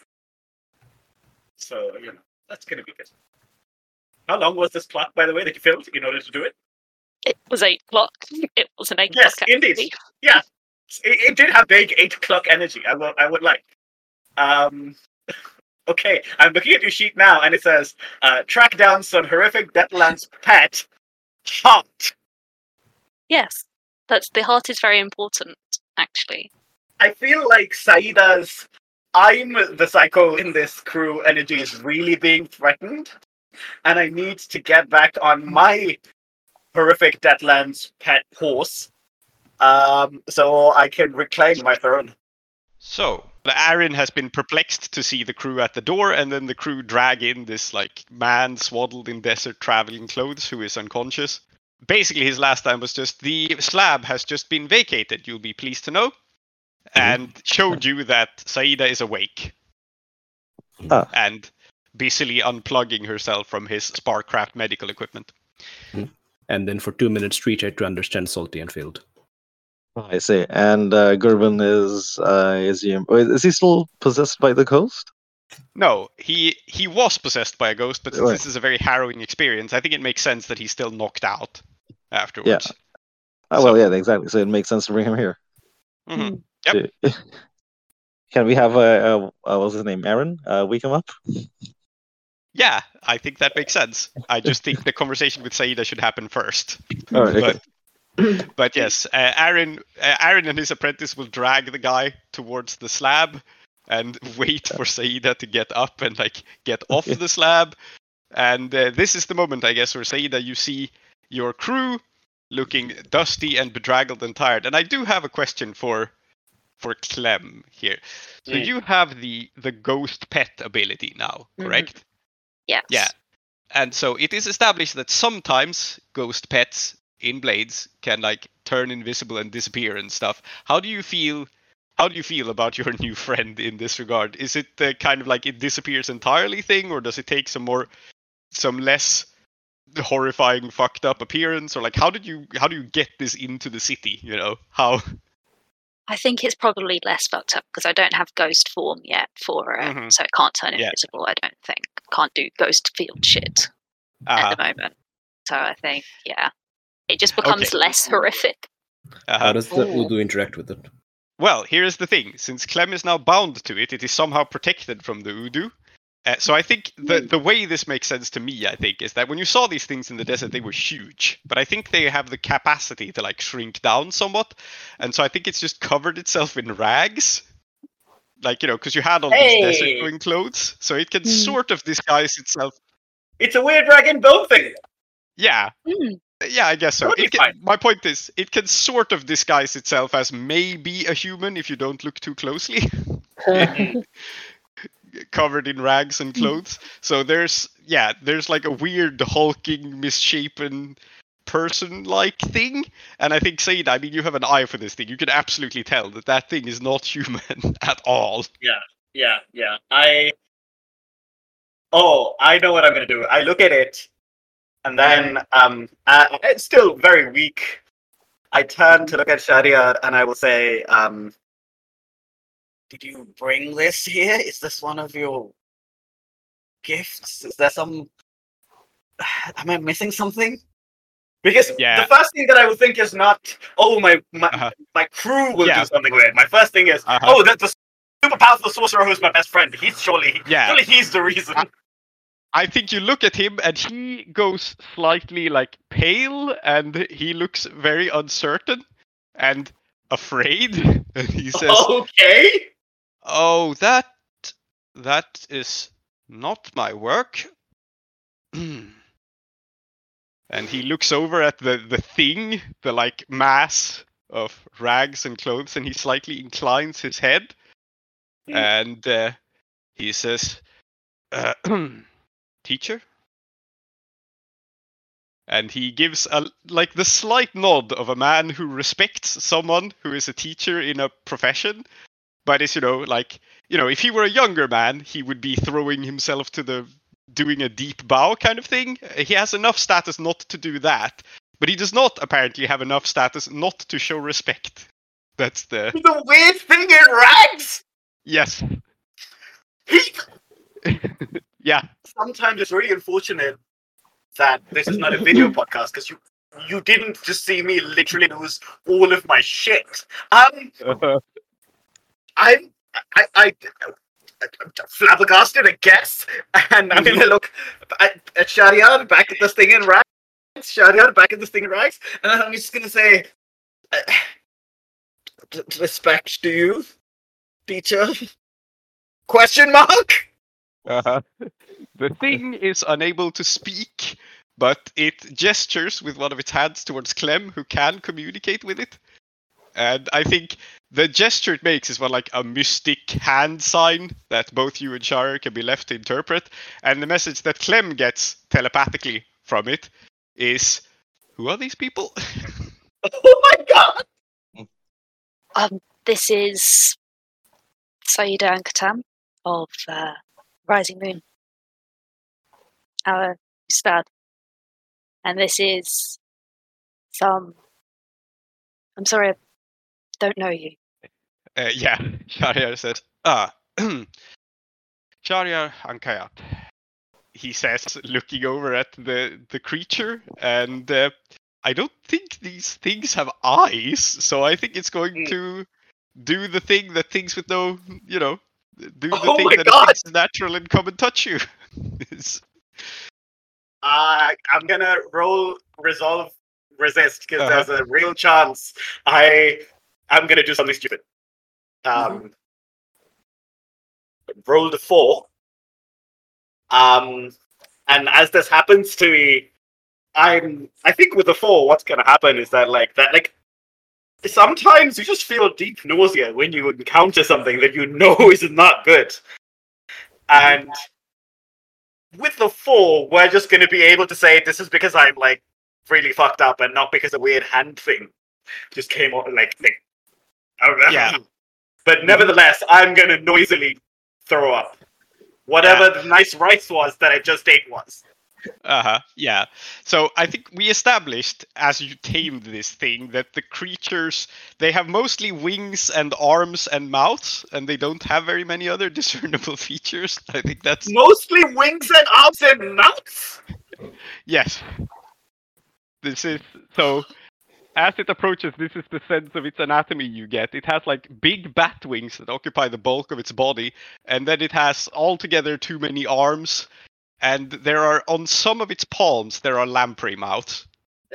D: So, you know, that's going to be good. How long was this clock, by the way, that you filled in order to do it?
F: It was eight o'clock. It was an eight
D: Yes,
F: o'clock.
D: indeed.
F: activity.
D: Yeah, it, it did have big eight o'clock energy. I will, I would like. Um, okay, I'm looking at your sheet now, and it says, uh, track down some horrific Deadlands pet. Hot.
F: Yes, that's the heart is very important, actually.
D: I feel like Saida's I'm the psycho in this crew energy is really being threatened, and I need to get back on my horrific Deadlands pet horse, um, so I can reclaim my throne.
C: So Aaron has been perplexed to see the crew at the door, and then the crew drag in this like man swaddled in desert traveling clothes who is unconscious. Basically, his last time was just the slab has just been vacated. You'll be pleased to know, and showed you that Saida is awake
G: Ah.
C: and busily unplugging herself from his Sparkcraft medical equipment.
E: And then for two minutes, Tree tried to understand Salty and failed.
G: Oh, I see. And uh, Gerben is uh, is he is he still possessed by the ghost?
C: No, he he was possessed by a ghost, but since
G: Right.
C: this is a very harrowing experience, I think it makes sense that he's still knocked out afterwards.
G: Oh well,
C: So-
G: yeah, exactly. So it makes sense to bring him here.
C: Mhm. Yep.
G: To- Can we have a, a, a what's his name, Aaron? Uh, wake him up.
C: Yeah, I think that makes sense. I just think the conversation with Saida should happen first.
G: All right, okay.
C: But, but yes, uh, Aaron, uh, Aaron and his apprentice will drag the guy towards the slab and wait for Saida to get up and like get off the slab. And uh, this is the moment, I guess, where Saida, you see your crew looking dusty and bedraggled and tired. And I do have a question for for Clem here. So
D: Mm.
C: you have the the ghost pet ability now,
A: Mhm.
C: correct?
F: Yes.
C: Yeah. And so it is established that sometimes ghost pets in Blades can like turn invisible and disappear and stuff. How do you feel? How do you feel about your new friend in this regard? Is it the kind of like it disappears entirely thing, or does it take some more, some less horrifying, fucked up appearance, or like how did you how do you get this into the city? You know how?
F: I think it's probably less fucked up because I don't have ghost form yet for it,
C: Mhm.
F: so it can't turn
C: Yeah.
F: invisible. I don't think can't do ghost field shit
C: Uh,
F: at the moment. So I think yeah, it just becomes
C: Okay.
F: less horrific.
C: uh,
E: How does the
A: Oh.
E: Udu interact with it?
C: Well, here's the thing. Since Clem is now bound to it, it is somehow protected from the Udu. Uh, so I think the the way this makes sense to me, I think, is that when you saw these things in the desert, they were huge. But I think they have the capacity to like shrink down somewhat. And so I think it's just covered itself in rags. Like, you know, because you had all
D: Hey!
C: these desert going clothes. So it can
A: Hmm.
C: sort of disguise itself.
D: It's a weird dragon bone thing.
C: Yeah.
F: Hmm.
C: Yeah, I guess so.
D: Totally
C: It can,
D: fine.
C: my point is, it can sort of disguise itself as maybe a human if you don't look too closely. Covered in rags and clothes. So there's, yeah, there's like a weird hulking, misshapen person-like thing. And I think, Said, I mean, you have an eye for this thing. You can absolutely tell that that thing is not human at all.
D: Yeah, yeah. I. Oh, I know what I'm gonna do. I look at it, and then um, uh, it's still very weak. I turn to look at Shadiar, and I will say, um, "Did you bring this here? Is this one of your gifts? Is there some? Am I missing something? Because
C: Yeah.
D: the first thing that I would think is not, oh, my my,
C: Uh-huh.
D: my crew will
C: Yeah.
D: do something weird. My first thing is,
C: Uh-huh.
D: oh, that's the super powerful sorcerer who's my best friend. He's surely,
C: Yeah.
D: surely he's the reason.
C: I think you look at him and he goes slightly like pale and he looks very uncertain and afraid. And he says,
D: Okay.
C: "Oh, that that is not my work." And he looks over at the, the thing, the like mass of rags and clothes, and he slightly inclines his head.
D: Hmm.
C: And uh, he says, uh, "Teacher?" And he gives a like the slight nod of a man who respects someone who is a teacher in a profession, but is, you know, like, you know, if he were a younger man, he would be throwing himself to the doing a deep bow kind of thing. He has enough status not to do that, but he does not apparently have enough status not to show respect. That's the
D: The weird thing in rags.
C: yes,
D: He
C: yeah,
D: sometimes it's really unfortunate that this is not a video podcast because you you didn't just see me literally lose all of my shit. Um, I'm I I. I'm flabbergasted, I guess, and I'm gonna look at, at Shariar back at this thing in rags. Shariar back at this thing in rags, and I'm just gonna say, uh, d- respect to you, teacher? Question mark.
C: uh-huh. The thing is unable to speak, but it gestures with one of its hands towards Clem, who can communicate with it. And I think the gesture it makes is one like a mystic hand sign that both you and Shar can be left to interpret. And the message that Clem gets telepathically from it is, "Who are these people?"
D: Oh my god!
F: Um, this is Saida and Katam of uh, Rising Moon, our Ustad. And this is some. I'm sorry, I don't know you.
C: Uh, yeah, Shariar said, "Ah, Shariar Ankayat." He says, looking over at the, the creature, and uh, I don't think these things have eyes, so I think it's going
D: Mm.
C: to do the thing that things with no, you know, do the
D: Oh
C: thing
D: my
C: that
D: God!
C: it thinks is natural and come and touch you. It's-
D: Uh, I'm gonna roll resolve resist because
C: Uh-huh.
D: there's a real chance I I'm gonna do something stupid. Um, rolled a four. Um, and as this happens to me, I'm I think with the four, what's gonna happen is that like that like sometimes you just feel deep nausea when you encounter something that you know is not good. And with the four, we're just gonna be able to say this is because I'm like really fucked up and not because a weird hand thing just came on like thing.
C: Yeah.
D: But nevertheless, I'm gonna noisily throw up. Whatever the nice rice was that I just ate was.
C: Uh-huh, yeah. So I think we established, as you tamed this thing, that the creatures, they have mostly wings and arms and mouths, and they don't have very many other discernible features. I think that's...
D: Mostly wings and arms and mouths?
C: Yes. This is... So, as it approaches, this is the sense of its anatomy you get. It has, like, big bat wings that occupy the bulk of its body, and then it has altogether too many arms, and there are, on some of its palms, there are lamprey mouths.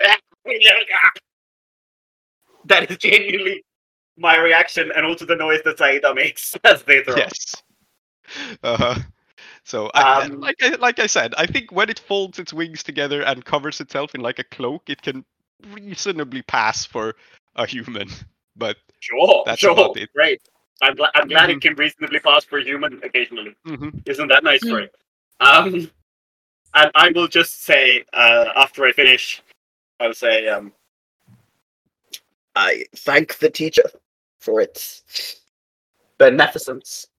D: That is genuinely my reaction, and also the noise that Saida makes as they throw.
C: Yes. Uh-huh. So, I,
D: Um,
C: like I, like I said, I think when it folds its wings together and covers itself in like a cloak, it can reasonably pass for a human. But
D: Sure,
C: that's
D: sure,
C: about it.
D: great. I'm, gl- I'm glad
C: Mhm.
D: it can reasonably pass for a human occasionally.
C: Mhm.
D: Isn't that nice
F: Mm.
D: for it? Um, and I will just say, uh, after I finish, I'll say, um, I thank the teacher for its beneficence.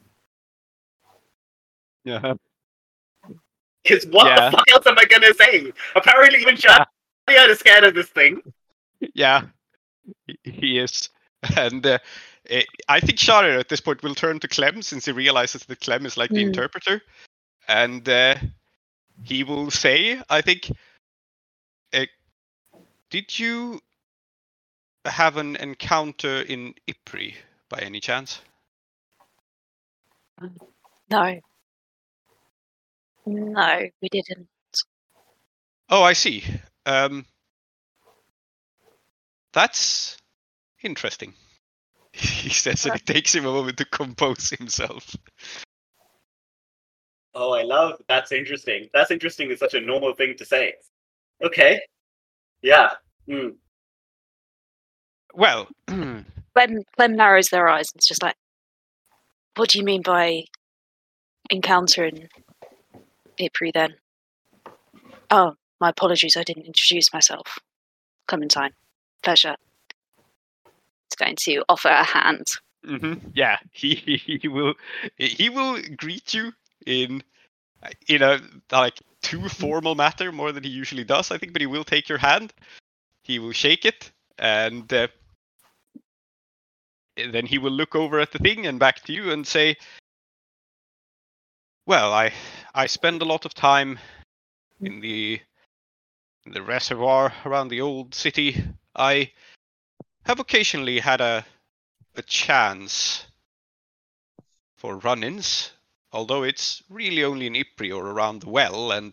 C: Yeah.
D: Because what
C: Yeah.
D: the fuck else am I gonna say? Apparently even Shania is scared of this thing.
C: Yeah, he- he is. And uh, eh, I think Sharir at this point will turn to Clem, since he realizes that Clem is like the
F: Mm.
C: interpreter. and uh, he will say, I think, uh, did you have an encounter in Ypres by any chance?
F: No. No, we didn't.
C: Oh, I see. Um, that's interesting. He says, and it takes him a moment to compose himself.
D: Oh, I love that's interesting. That's interesting is such a normal thing to say. Okay. Yeah. Mm.
C: Well,
F: Clem, Clem narrows their eyes and it's just like, what do you mean by encounter in Ypres then? Oh, my apologies, I didn't introduce myself. Clementine, pleasure. It's going to offer a hand.
C: mm-hmm. yeah, he, he will he will greet you in in a like too formal manner, more than he usually does, I think. But he will take your hand. He will shake it, and uh, then he will look over at the thing and back to you and say, "Well, I I spend a lot of time in the in the reservoir around the old city. I have occasionally had a a chance for run-ins, although it's really only in Ypres or around the well, and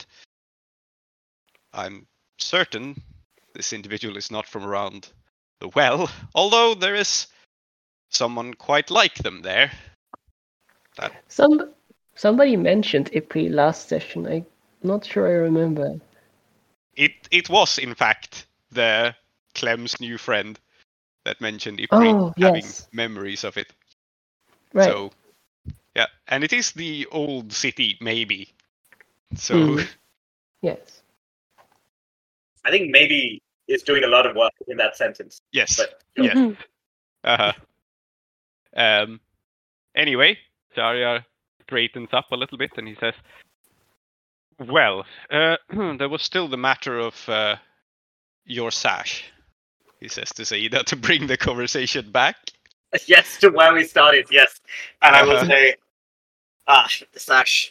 C: I'm certain this individual is not from around the well, although there is someone quite like them there." That
A: Some somebody mentioned Ypres last session. I'm not sure I remember.
C: it it was in fact the Clem's new friend that mentioned Ypres
A: Oh,
C: having
A: yes.
C: memories of it.
A: Right.
C: So yeah, and it is the old city, maybe. So
A: Mm. Yes.
D: I think maybe is doing a lot of work in that sentence.
C: yes,
D: But
C: yeah.
F: Mhm.
C: Uh-huh. Um. Anyway, Sharia straightens up a little bit and he says, "Well, uh, there was still the matter of uh, your sash," he says to Saida to bring the conversation back.
D: yes, to where we started, yes. And I will
C: Uh-huh.
D: say, ah, the sash.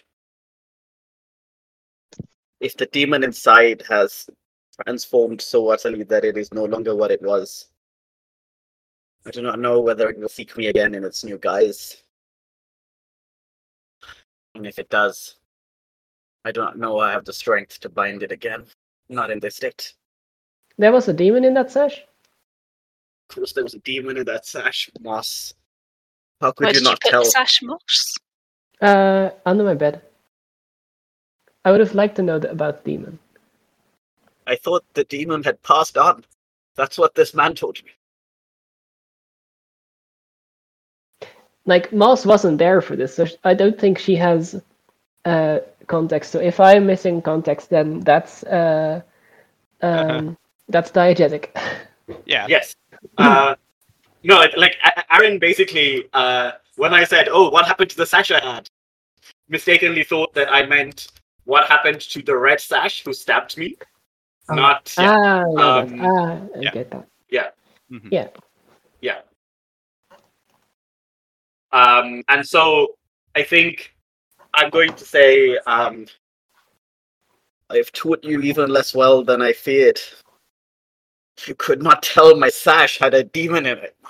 D: If the demon inside has transformed so utterly that it is no longer what it was, I do not know whether it will seek me again in its new guise. And if it does, I do not know I have the strength to bind it again. Not in this state.
A: There was a demon in that sash?
D: Of course, there was a demon in that sash, Moss. How could
F: Where
D: you
F: did you
D: not
F: put
D: tell?
F: the sash, Moss?
A: Uh, under my bed. I would have liked to know th- about the demon.
D: I thought the demon had passed on. That's what this man told me.
A: Like, Moss wasn't there for this, so sh- I don't think she has uh, context. So if I'm missing context, then that's uh, um, that's diegetic.
C: Yeah.
D: Yes. Uh, no, it- like A- Aaron basically, uh, when I said, "Oh, what happened to the sash I had?" mistakenly thought that I meant what happened to the red sash who stabbed me.
A: Oh.
D: Not
A: Ah, yeah,
D: Um,
A: that- ah, I
C: yeah.
A: get that.
C: Mhm.
A: Yeah.
D: yeah. Um, and so I think I'm going to say um, I've taught you even less well than I feared. You could not tell my sash had a demon in it.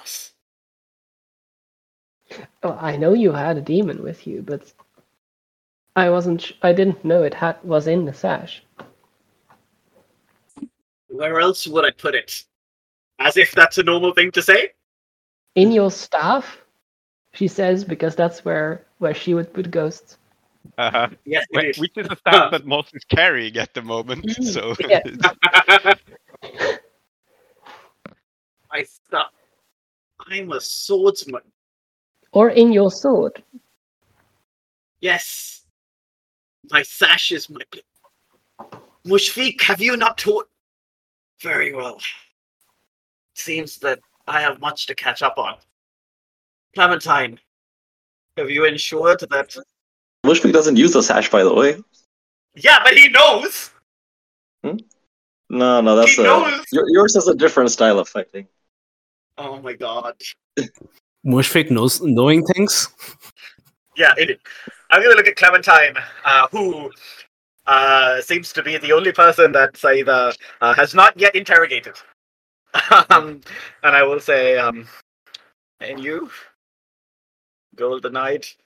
A: Oh, I know you had a demon with you, but I wasn't. Sh- I didn't know it had was in the sash.
D: Where else would I put it? As if that's a normal thing to say?
A: In your staff, she says, because that's where where she would put ghosts.
C: Uh-huh.
D: Yes,
C: Wh-
D: it is.
C: Which is the staff that Moss is carrying at the moment.
A: Mm,
C: So
A: yeah.
D: I thought I'm a swordsman.
A: Or in your sword.
D: Yes. My sash is my... Mushfiq, have you not taught? Very well. Seems that I have much to catch up on. Clementine, have you ensured that...
H: Mushfiq doesn't use the sash, by the way.
D: Yeah, but he knows!
H: No, no, that's
D: He
H: a
D: knows!
H: your- yours is a different style of fighting.
D: Oh my god.
E: Mushfiq knows knowing things.
D: Yeah, indeed. I'm going to look at Clementine, uh, who uh, seems to be the only person that Saida uh, has not yet interrogated. um, and I will say, um, and you, Golden Knight,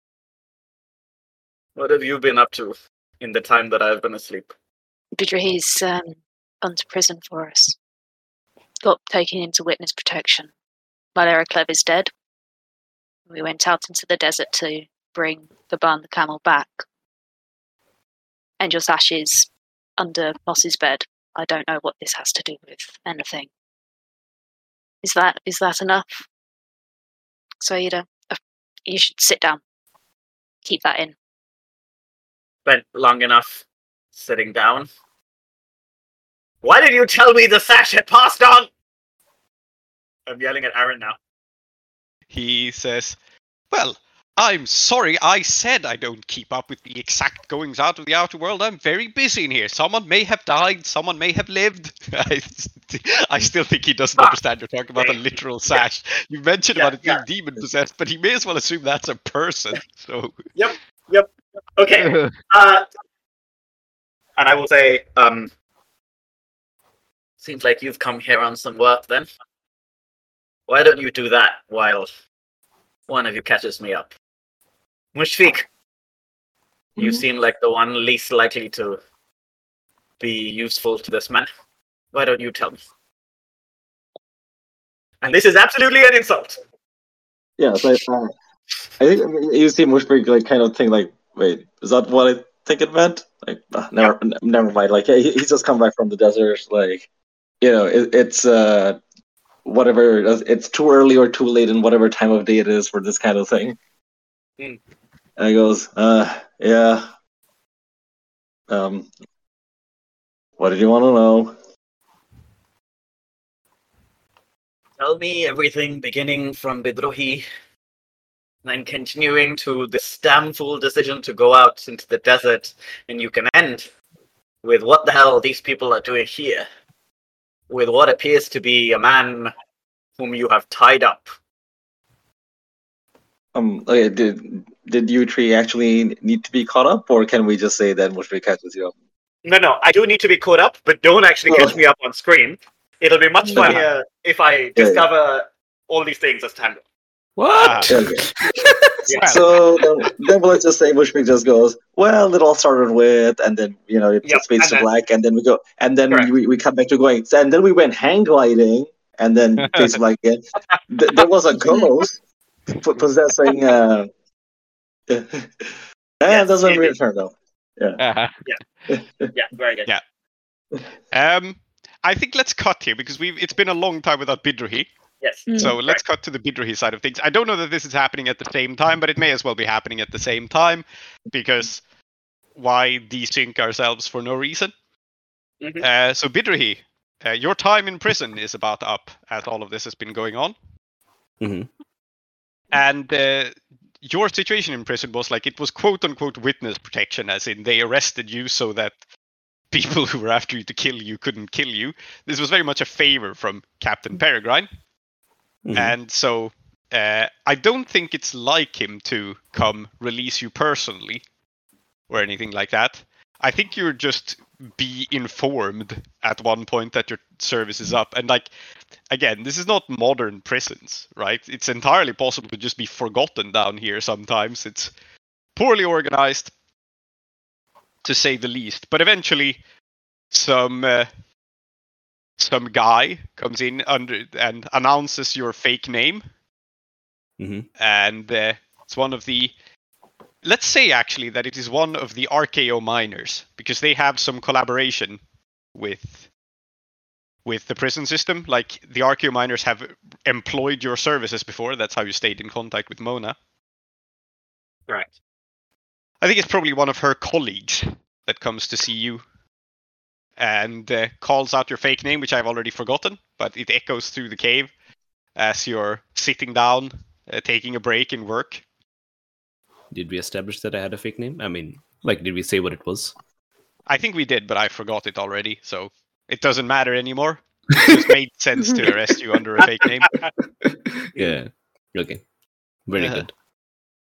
D: what have you been up to in the time that I've been asleep?
F: Vidrihi's um, gone to prison for us. Got taken into witness protection. While Ericlev is dead, we went out into the desert to bring the barn the camel back. And your sash is under Moss's bed. I don't know what this has to do with anything. Is that is that enough? Saida, uh, you should sit down. Keep that in.
D: Spent long enough sitting down. Why did you tell me the sash had passed on? I'm yelling at Aaron now.
C: He says, well, I'm sorry I said I don't keep up with the exact goings out of the outer world. I'm very busy in here. Someone may have died, someone may have lived. I, I still think he doesn't
D: Ah.
C: understand you're talking about a literal sash. You mentioned
D: Yeah,
C: about it being
D: yeah.
C: demon possessed, but he may as well assume that's a person. So
D: Yep, yep. Okay. Uh, and I will say, um, seems like you've come here on some work then. Why don't you do that while one of you catches me up? Mushfiq, you
H: Mhm.
D: seem like the one least likely to be useful to this man. Why don't you tell me? And this is absolutely an insult.
H: Yeah, so I, uh, I think you see Mushbrig like kind of think like, wait, is that what I think it meant? Like, uh, never, n- never mind. Like, he, he's just come back from the desert. Like, you know, it, it's uh, whatever. It's too early or too late in whatever time of day it is for this kind of thing.
D: Mm.
H: And he goes, uh, yeah. Um, what did you want to know?
D: Tell me everything beginning from Bidrohi, then continuing to this damn fool decision to go out into the desert, and you can end with what the hell these people are doing here, with what appears to be a man whom you have tied up.
H: Um, okay, did did you three actually need to be caught up, or can we just say that Mushbrig catches you up?
D: No, no, I do need to be caught up, but don't actually
H: Oh.
D: catch me up on screen. It'll be much
H: Yeah.
D: funnier if I discover all these things as time goes.
G: What?
H: Yeah, okay.
D: Yeah.
H: So then, then let's just say Mushbrig just goes, well, it all started with, and then, you know, it
D: Yep,
H: just fades
D: and
H: to
D: then-
H: black, and then we go, and then
D: Correct.
H: we, we come back to going, and then we went hang gliding, and then fades to black again. Th- there was a ghost p- possessing, uh, and
D: Yes,
H: that's when we
D: indeed.
H: returned, though.
C: uh,
D: Yeah, very good.
C: Yeah. um, I think let's cut here because we've it's been a long time without Bidrohi.
D: Yes.
F: Mm.
C: So let's cut to the Bidrohi side of things. I don't know that this is happening at the same time, but it may as well be happening at the same time because why desync ourselves for no reason?
D: Mhm.
C: Uh, so Bidrohi, uh, your time in prison is about up as all of this has been going on.
E: Mhm.
C: And uh, your situation in prison was like it was quote unquote witness protection, as in they arrested you so that people who were after you to kill you couldn't kill you. This was very much a favor from Captain Peregrine.
E: Mhm.
C: And so uh, I don't think it's like him to come release you personally or anything like that. I think you're just be informed at one point that your service is up. And like, again, this is not modern prisons, right? It's entirely possible to just be forgotten down here sometimes. It's poorly organized, to say the least. But eventually, some uh, some guy comes in under and announces your fake name.
E: Mhm.
C: And uh, it's one of the let's say actually that it is one of the R K O miners because they have some collaboration with with the prison system. Like the R K O miners have employed your services before. That's how you stayed in contact with Mona.
D: Correct.
C: I think it's probably one of her colleagues that comes to see you and uh, calls out your fake name, which I've already forgotten, but it echoes through the cave as you're sitting down, uh, taking a break in work.
E: Did we establish that I had a fake name? I mean, like, did we say what it was?
C: I think we did, but I forgot it already, so it doesn't matter anymore. It just made sense to arrest you under a fake name.
E: Yeah. Okay. Very
C: Uh,
E: good.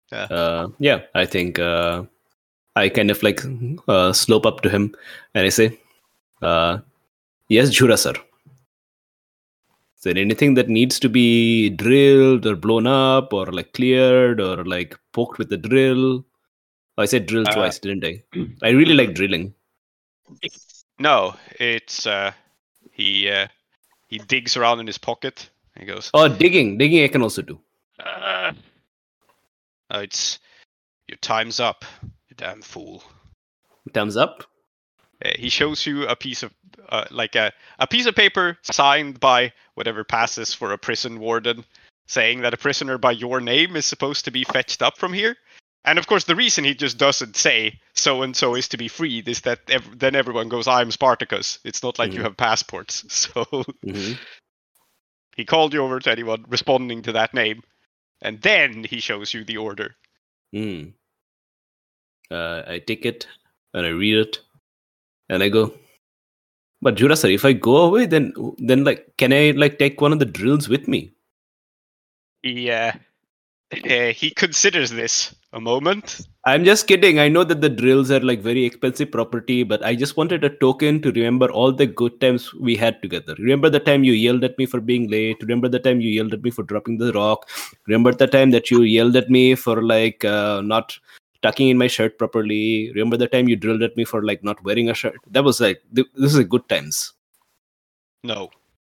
C: Yeah.
E: Uh, yeah, I think uh, I kind of like uh, slope up to him and I say, uh, yes, Jura sir. Is there anything that needs to be drilled or blown up or like cleared or like poked with a drill? I said drill
C: Uh,
E: twice, didn't I? I really
C: mhm.
E: like drilling.
C: No, it's uh, he uh, he digs around in his pocket. He goes,
E: Oh, digging. Digging I can also do.
C: uh, oh, it's your time's up, you damn fool.
E: Thumbs up.
C: Uh, he shows you a piece of uh, like a, a piece of paper signed by whatever passes for a prison warden, saying that a prisoner by your name is supposed to be fetched up from here. And of course, the reason he just doesn't say so and so is to be freed is that ev- then everyone goes, "I'm Spartacus." It's not like you
E: Mhm.
C: have passports. So
E: hmm
C: he called you over to anyone responding to that name, and then he shows you the order.
E: Mm. Uh, I take it and I read it and I go, but Jura sir, if I go away, then then like, can I like take one of the drills with me?
C: He uh, uh, he considers this a moment.
E: I'm just kidding. I know that the drills are like very expensive property, but I just wanted a token to remember all the good times we had together. Remember the time you yelled at me for being late. Remember the time you yelled at me for dropping the rock. Remember the time that you yelled at me for like uh, not tucking in my shirt properly. Remember the time you drilled at me for like not wearing a shirt. That was like th- this is good times.
C: No.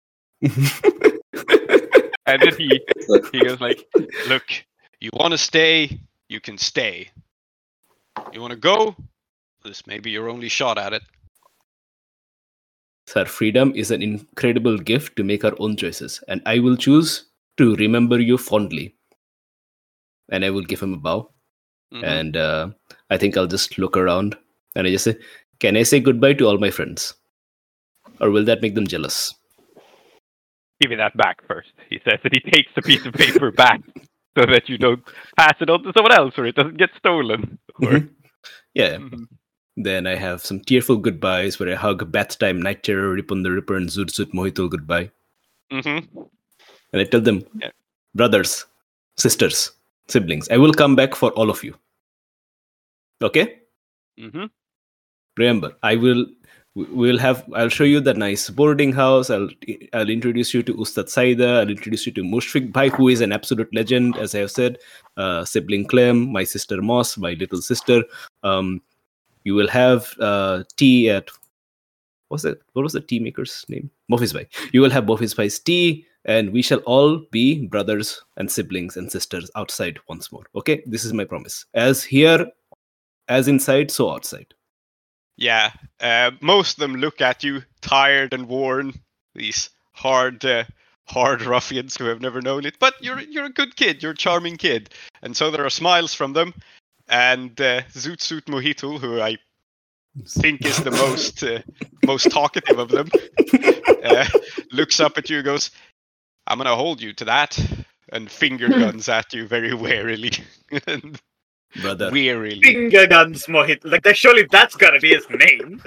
C: And then he he goes like, "Look, you want to stay, you can stay. You want to go? This may be your only shot at it."
E: Sir, freedom is an incredible gift to make our own choices, and I will choose to remember you fondly. And I will give him a bow,
C: Mhm.
E: and uh, I think I'll just look around and I just say, "Can I say goodbye to all my friends, or will that make them jealous?"
C: Give me that back first. He says that he takes the piece of paper back so that you don't pass it on to someone else or it doesn't get stolen. Or...
E: Mhm. Yeah.
C: Mhm.
E: Then I have some tearful goodbyes where I hug Bath Time, Night Terror, Ripon the Ripper, and Zoot Suit Mohitul goodbye.
C: Mhm.
E: And I tell them,
C: Yeah.
E: brothers, sisters, siblings, I will come back for all of you. Okay?
C: Mhm.
E: Remember, I will we'll have I'll show you the nice boarding house. I'll I'll introduce you to Ustad Saida. I'll introduce you to Mushfiq Bhai, who is an absolute legend, as I have said. Uh, sibling Clem, my sister Moss, my little sister. Um, you will have uh, tea at what's it? What was the tea maker's name? Mofis Bhai. You will have Mofis Bhai's tea, and we shall all be brothers and siblings and sisters outside once more. Okay, this is my promise. As here, as inside, so outside.
C: Yeah. Uh, most of them look at you, tired and worn. These hard, uh, hard ruffians who have never known it. But you're you're a good kid. You're a charming kid. And so there are smiles from them. And uh, Zoot Suit Mohitul, who I think is the most uh, most talkative of them, uh, looks up at you and goes, "I'm gonna hold you to that," and finger guns at you very warily. And
E: Brother.
C: wearily.
D: Finger guns, Mohit. Like, that, surely that's gotta be his name.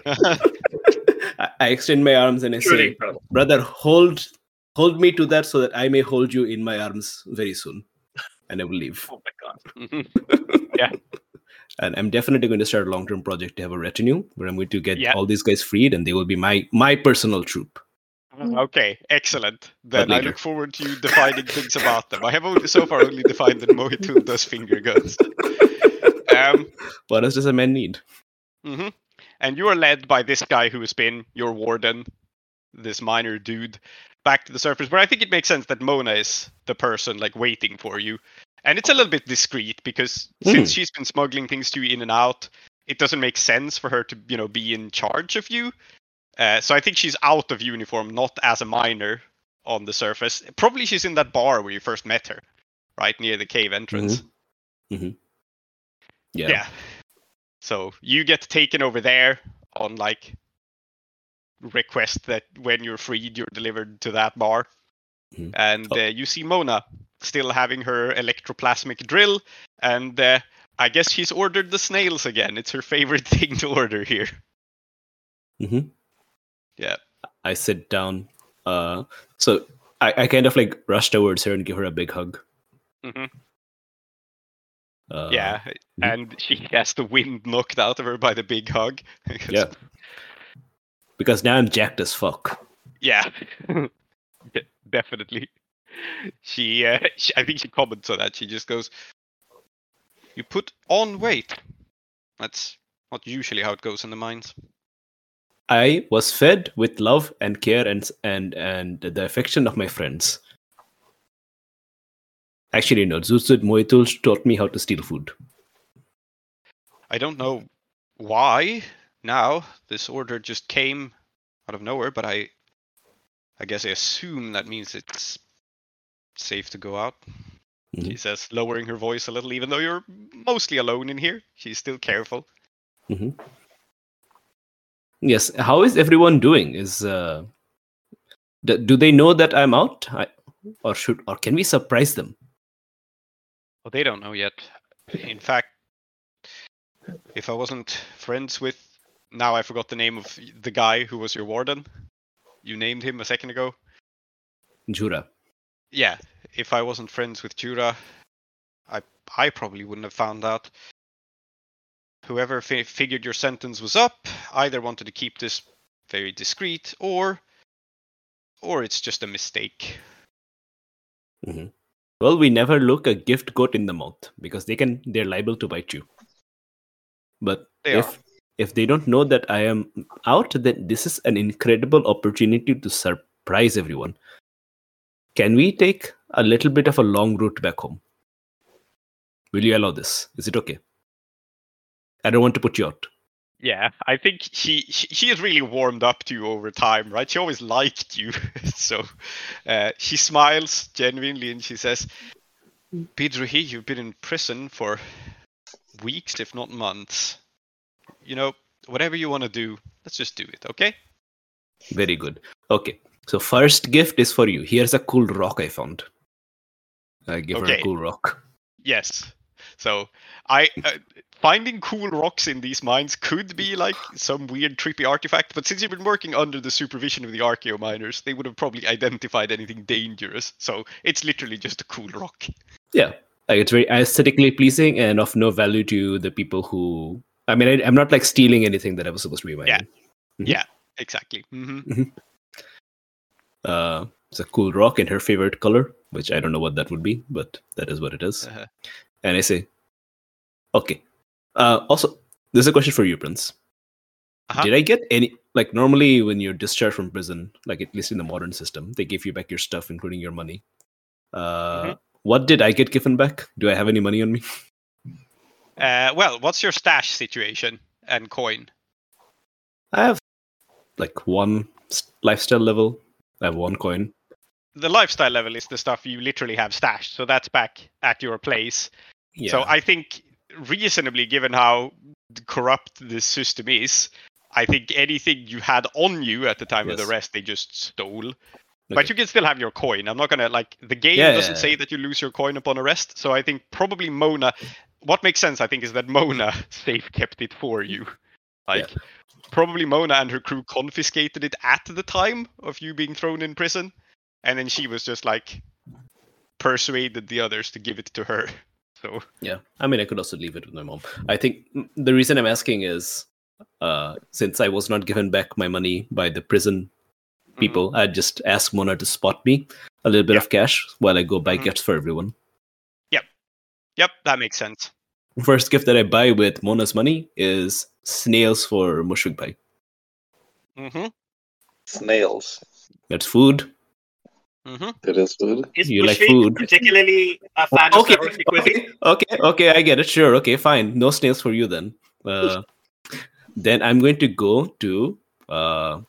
E: I, I extend my arms and I
D: Truly
E: say,
D: incredible.
E: brother, hold hold me to that so that I may hold you in my arms very soon. And I will leave.
D: Oh my god.
C: Mhm. Yeah.
E: And I'm definitely going to start a long-term project to have a retinue where I'm going to get
C: Yeah.
E: all these guys freed and they will be my my personal troop.
C: Okay, excellent.
E: But
C: Then I
E: later.
C: look forward to you defining things about them. I have only, so far only defined that Mohitul does finger guns. Um,
E: What else does a man need?
C: mhm. And you are led by this guy who has been your warden, this minor dude, back to the surface, where I think it makes sense that Mona is the person like waiting for you. And it's a little bit discreet because
E: Mm.
C: since she's been smuggling things to you in and out, it doesn't make sense for her to, you know, be in charge of you. Uh, so I think she's out of uniform, not as a minor on the surface. Probably she's in that bar where you first met her, right near the cave entrance.
E: Yeah.
C: Yeah. So you get taken over there on like request that when you're freed, you're delivered to that bar.
E: Mhm.
C: And
E: Oh.
C: uh, you see Mona still having her electroplasmic drill. And uh, I guess she's ordered the snails again. It's her favorite thing to order here.
E: Mhm.
C: Yeah.
E: I sit down. Uh, so I, I kind of like rush towards her and give her a big hug.
C: hmm
E: Uh,
C: yeah, and she has the wind knocked out of her by the big hug.
E: Yeah. Because now I'm jacked as fuck.
C: Yeah, Yeah, definitely. She, uh, she, I think she comments on that. She just goes, "You put on weight." That's not usually how it goes in the mines.
E: I was fed with love and care and and and the affection of my friends. Actually, no. Zuzud Moitul taught me how to steal food.
C: I don't know why now this order just came out of nowhere, but I, I guess I assume that means it's safe to go out.
E: Mhm.
C: She says, lowering her voice a little, even though you're mostly alone in here. She's still careful.
E: hmm Yes. How is everyone doing? Is uh, d- do they know that I'm out, I, or should or can we surprise them?
C: Well, they don't know yet. In fact, if I wasn't friends with, now I forgot the name of the guy who was your warden. You named him a second ago.
E: Jura.
C: Yeah, if I wasn't friends with Jura, I I probably wouldn't have found out. Whoever fi- figured your sentence was up either wanted to keep this very discreet, or or it's just a mistake.
E: hmm Well, we never look a gift goat in the mouth because they can they're liable to bite you. But
C: They
E: if
C: are.
E: if they don't know that I am out, then this is an incredible opportunity to surprise everyone. Can we take a little bit of a long route back home? Will you allow this? Is it okay? I don't want to put you out.
C: Yeah, I think she, she she has really warmed up to you over time, right? She always liked you, so uh, she smiles genuinely and she says, "Bidruhi, you've been in prison for weeks, if not months. You know, whatever you want to do, let's just do it, okay?"
E: Very good. Okay. So first gift is for you. Here's a cool rock I found. I give her
C: Okay.
E: a cool rock.
C: Yes. So I uh, finding cool rocks in these mines could be like some weird trippy artifact, but since you've been working under the supervision of the archaeo miners, they would have probably identified anything dangerous. So it's literally just a cool rock.
E: Yeah. Like it's very aesthetically pleasing and of no value to the people who. I mean, I, I'm not like stealing anything that I was supposed to be mining.
C: Yeah.
E: Mhm.
C: Yeah, exactly. hmm
E: Uh, it's a cool rock in her favorite color, which I don't know what that would be, but that is what it is.
C: Uh-huh.
E: And I say, okay. Uh, also, there's a question for you, Prince.
C: Uh-huh.
E: Did I get any, like normally when you're discharged from prison, like at least in the modern system, they give you back your stuff, including your money. Uh,
C: Mhm.
E: What did I get given back? Do I have any money on me?
C: Uh, well, what's your stash situation and coin?
E: I have like one s- lifestyle level. I have one coin.
C: The lifestyle level is the stuff you literally have stashed, so that's back at your place.
E: Yeah.
C: So I think, reasonably, given how corrupt this system is, I think anything you had on you at the time of the
E: Yes.
C: arrest, they just stole.
E: Okay.
C: But you can still have your coin. I'm not gonna like the game
E: Yeah,
C: doesn't
E: yeah,
C: say
E: yeah.
C: that you lose your coin upon arrest. So I think probably Mona. What makes sense, I think, is that Mona safe kept it for you. Like probably Mona and her crew confiscated it at the time of you being thrown in prison, and then she was just like persuaded the others to give it to her. So
E: Yeah, I mean, I could also leave it with my mom. I think mm, the reason I'm asking is uh, since I was not given back my money by the prison people, I'd just ask Mona to spot me a little bit
C: Yeah.
E: of cash while I go buy
C: Mhm.
E: gifts for everyone.
C: yep, that makes sense.
E: First gift that I buy with Mona's money is snails for Mushfik Bhai.
C: Mm-hmm.
H: Snails.
E: That's food.
C: Mm-hmm.
H: It is food.
D: Is
E: You like
D: Mushfiq
E: food?
D: particularly a fan
E: Okay,
D: of Swarovski cuisine?
E: okay, okay, okay, I get it. Sure, okay, fine. No snails for you then. Uh, then I'm going to go to uh,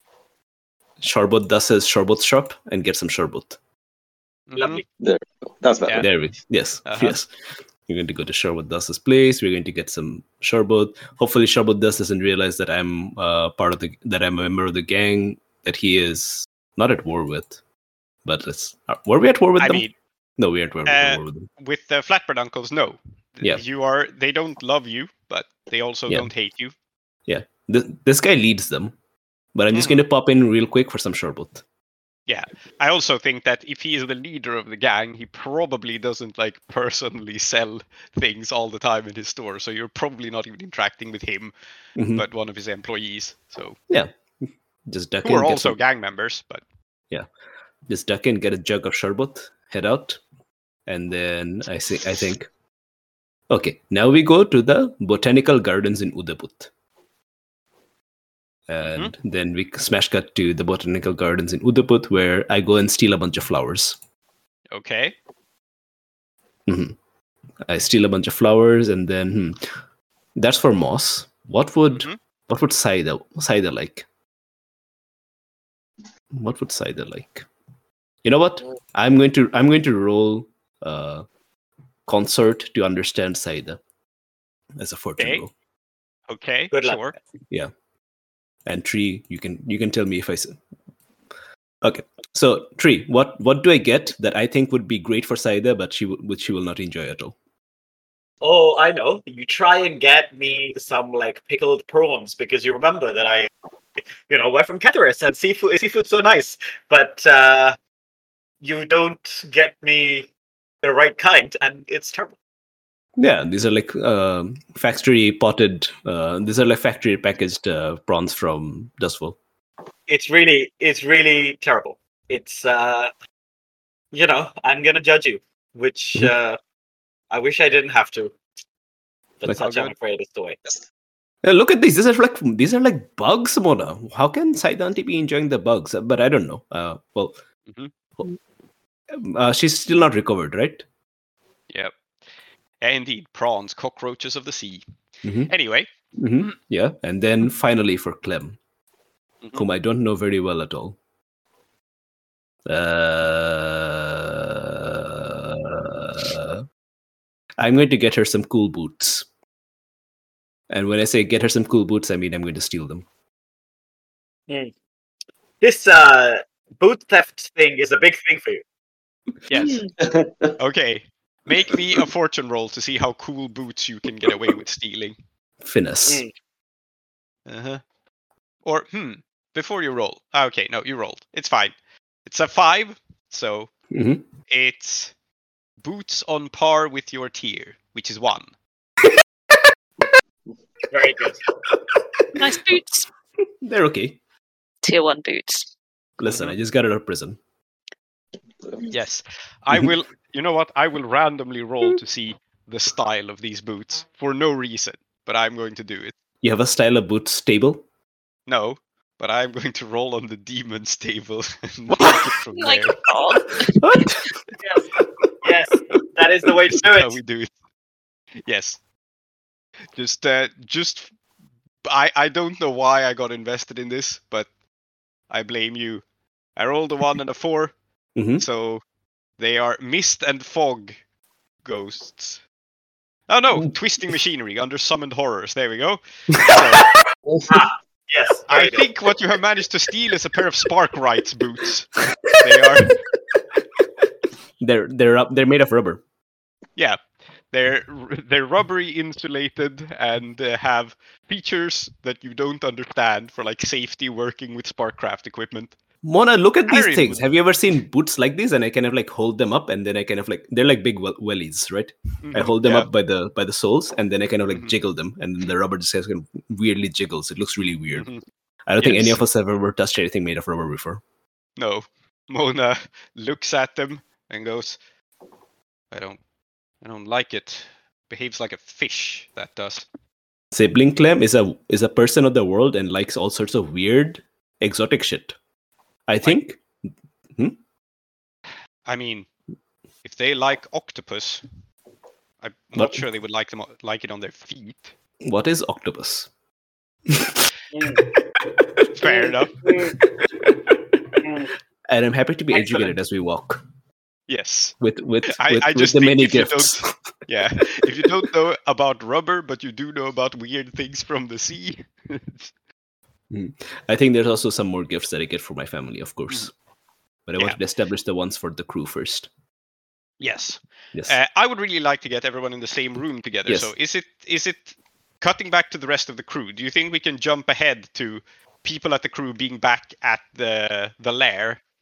E: Sharbat Das's Sharbat shop and get some Sharbat.
D: Lovely.
H: That's better.
C: Yeah.
E: There we Yes,
C: Uh-huh.
E: yes. We're going to go to Sharbat Das's place. We're going to get some Sharbat. Hopefully, Sharbat Das doesn't realize that I'm uh, part of the that I'm a member of the gang that he is not at war with. But let's. Uh, were we at war with
C: I
E: them?
C: mean,
E: no, we aren't at war,
C: uh,
E: war with them.
C: with the Flatbird uncles, no.
E: Yeah.
C: You are. They don't love you, but they also
E: Yeah.
C: don't hate you.
E: Yeah, this, this guy leads them. But I'm just
C: Mhm.
E: going to pop in real quick for some Sharbat.
C: Yeah, I also think that if he is the leader of the gang, he probably doesn't like personally sell things all the time in his store. So you're probably not even interacting with him,
E: Mhm.
C: but one of his employees. So
E: Yeah, just duck
C: who
E: in,
C: are
E: get
C: also
E: some,
C: gang members, but
E: just duck in, get a jug of sherbet, head out, and then I say, I think, okay, now we go to the botanical gardens in Udaput. And then we smash cut to the botanical gardens in Udaput, where I go and steal a bunch of flowers.
C: okay.
E: Mhm. I steal a bunch of flowers, and then hmm, that's for Moss. What would
C: Mhm.
E: what would Saida Saida like? What would Saida like? You know what? I'm going to I'm going to roll uh, consort to understand Saida as a fortune
C: Okay.
E: roll.
C: Okay,
D: Good luck.
C: sure.
E: Yeah, and Tree, you can you can tell me if I. s- Okay, so Tree, what what do I get that I think would be great for Saida, but she w- which she will not enjoy at all?
D: Oh, I know. You try and get me some like pickled prawns because you remember that I, you know, we're from Cataris and seafood seafood's so nice. But uh, you don't get me the right kind, and it's terrible.
E: Yeah, these are like um factory potted. Uh, these are like factory packaged uh, prawns from Dustful.
D: It's really, it's really terrible. It's, uh, you know, I'm gonna judge you, which
E: Mhm.
D: uh, I wish I didn't have to. But
E: Like-
D: such,
C: How
D: I'm
C: good?
D: afraid, is the way.
E: Uh, look at these. These are like these are like bugs, Mona. How can Saidanti be enjoying the bugs? Uh, But I don't know. Uh, well,
C: Mhm.
E: uh, she's still not recovered, right?
C: Yep. Yeah, indeed, prawns, cockroaches of the sea.
E: Mm-hmm.
C: Anyway,
E: Mm-hmm. Yeah, and then finally for Clem,
C: Mhm.
E: whom I don't know very well at all. Uh, I'm going to get her some cool boots. And when I say get her some cool boots, I mean I'm going to steal them.
D: This uh, boot theft thing is a big thing for you.
C: yes. Okay. Make me a fortune roll to see how cool boots you can get away with stealing.
E: Finesse.
D: Mm.
C: Uh-huh. Or, hmm, before you roll. ah, Okay, no, you rolled. It's fine. It's a five, so
E: Mhm.
C: it's boots on par with your tier, which is one.
D: Very good.
F: Nice boots.
E: They're okay.
F: Tier one boots.
E: Listen,
C: Mhm.
E: I just got out of prison.
C: Yes. I
E: Mhm.
C: will, you know what? I will randomly roll to see the style of these boots for no reason, but I'm going to do it.
E: You have a style of boots table?
C: No, but I'm going to roll on the demon's table and take it from
F: Like,
C: there.
F: God.
E: What?
D: Yes, yes, that is the way to
C: This
D: do
C: is how
D: it.
C: we do it. Yes. Just, uh, just, I, I don't know why I got invested in this, but I blame you. I rolled a one and a four,
E: Mhm.
C: so they are mist and fog ghosts. Oh no,
E: Mm.
C: twisting machinery under summoned horrors. There we go. So,
D: Ah, yes,
C: I
D: very good.
C: think what you have managed to steal is a pair of Sparkrights boots. They are,
E: They're they're up. They're made of rubber.
C: yeah, they're they're rubbery insulated and uh, have features that you don't understand for like safety working with Sparkcraft equipment.
E: Mona, look at these
C: Harry
E: things.
C: would-
E: Have you ever seen boots like these? And I kind of like hold them up, and then I kind of like they're like big wel- wellies, right? I
C: Mhm,
E: hold them
C: yeah.
E: up by the by the soles, and then I kind of like
C: Mhm.
E: jiggle them, and then the rubber just kind of weirdly jiggles. It looks really weird.
C: Mhm.
E: I don't think any
C: Yes.
E: of us have ever touched anything made of rubber before.
C: No, Mona looks at them and goes, "I don't, I don't like it. Behaves like a fish. That does."
E: Sibling Clem is a is a person of the world and likes all sorts of weird, exotic shit. I think.
C: I mean, if they like octopus, I'm
E: What?
C: not sure they would like them like it on their feet.
E: What is octopus?
C: Fair enough.
E: And I'm happy to be
D: Excellent.
E: educated as we walk
C: Yes.
E: with with
C: I-
E: with,
C: I
E: with
C: just
E: the
C: think
E: many
C: if you
E: gifts.
C: Yeah. If you don't know about rubber, but you do know about weird things from the sea.
E: I think there's also some more gifts that I get for my family, of course. But I
C: Yeah.
E: wanted to establish the ones for the crew first.
C: Yes.
E: Yes.
C: Uh, I would really like to get everyone in the same room together.
E: Yes.
C: So is it is it cutting back to the rest of the crew? Do you think we can jump ahead to people at the crew being back at the the lair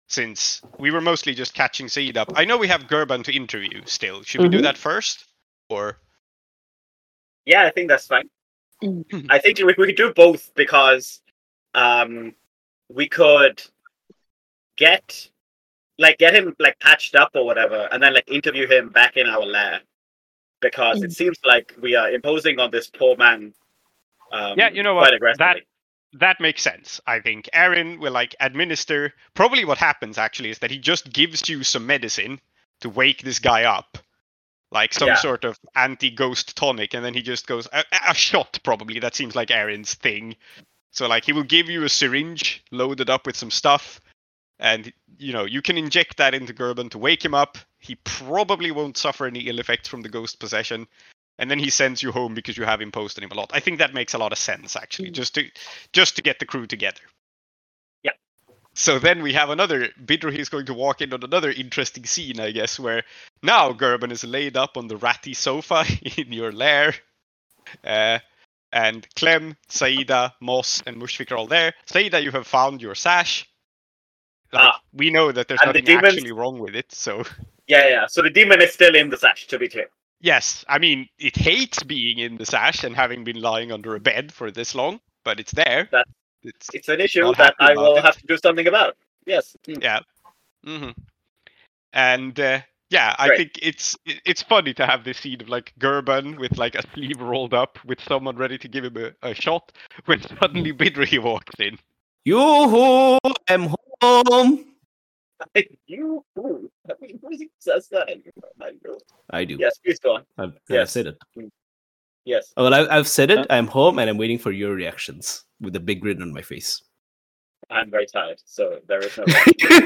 C: since we were mostly just catching Saeed up. I know we have Gerban to interview still. Should we do
A: Mhm.
C: that first? Or
D: Yeah, I think that's fine.
F: Mm.
D: I think we, we could do both because um, we could get like get him like patched up or whatever, and then like interview him back in our lair because it
F: Mm.
D: seems like we are imposing on this poor man. Um,
C: Yeah, you know
D: quite
C: what?
D: aggressively.
C: that makes sense, I think. Aaron will like administer. Probably what happens actually is that he just gives you some medicine to wake this guy up, like some
D: Yeah.
C: sort of anti-ghost tonic, and then he just goes a, a shot. Probably that seems like Aaron's thing. So like he will give you a syringe loaded up with some stuff, and you know you can inject that into Gerban to wake him up. He probably won't suffer any ill effects from the ghost possession. And then he sends you home because you have imposed on him a lot. I think that makes a lot of sense, actually, just to just to get the crew together.
D: Yeah.
C: So then we have another Bidro. He's going to walk in on another interesting scene, I guess, where now Gerban is laid up on the ratty sofa in your lair, uh, and Clem, Saida, Moss, and Mushfik are all there. Saida, you have found your sash. Like,
D: Ah.
C: we know that there's
D: And the
C: nothing
D: demons-
C: actually wrong with it, so.
D: Yeah, yeah. So the demon is still in the sash, to be clear.
C: Yes, I mean, it hates being in the sash and having been lying under a bed for this long, but it's there.
D: That-
C: it's
D: It's an issue
C: Not
D: that
C: happy
D: I
C: about
D: will
C: it.
D: have to do something about. Yes. Mm.
C: yeah. hmm And uh, yeah, I
D: Great.
C: think it's it- it's funny to have this scene of like Gerban with like a sleeve rolled up with someone ready to give him a, a shot when suddenly Bidri walks in.
E: Yoo-hoo! I'm home!
D: You fool. I mean, who says that? I know.
E: I do.
D: Yes, please go on.
E: I've, I've
D: Yes.
E: said it.
D: Yes.
E: Oh, well, I, I've said it.
H: Huh?
E: I'm home and I'm waiting for your reactions with a big grin on my face.
D: I'm very tired, so there is no.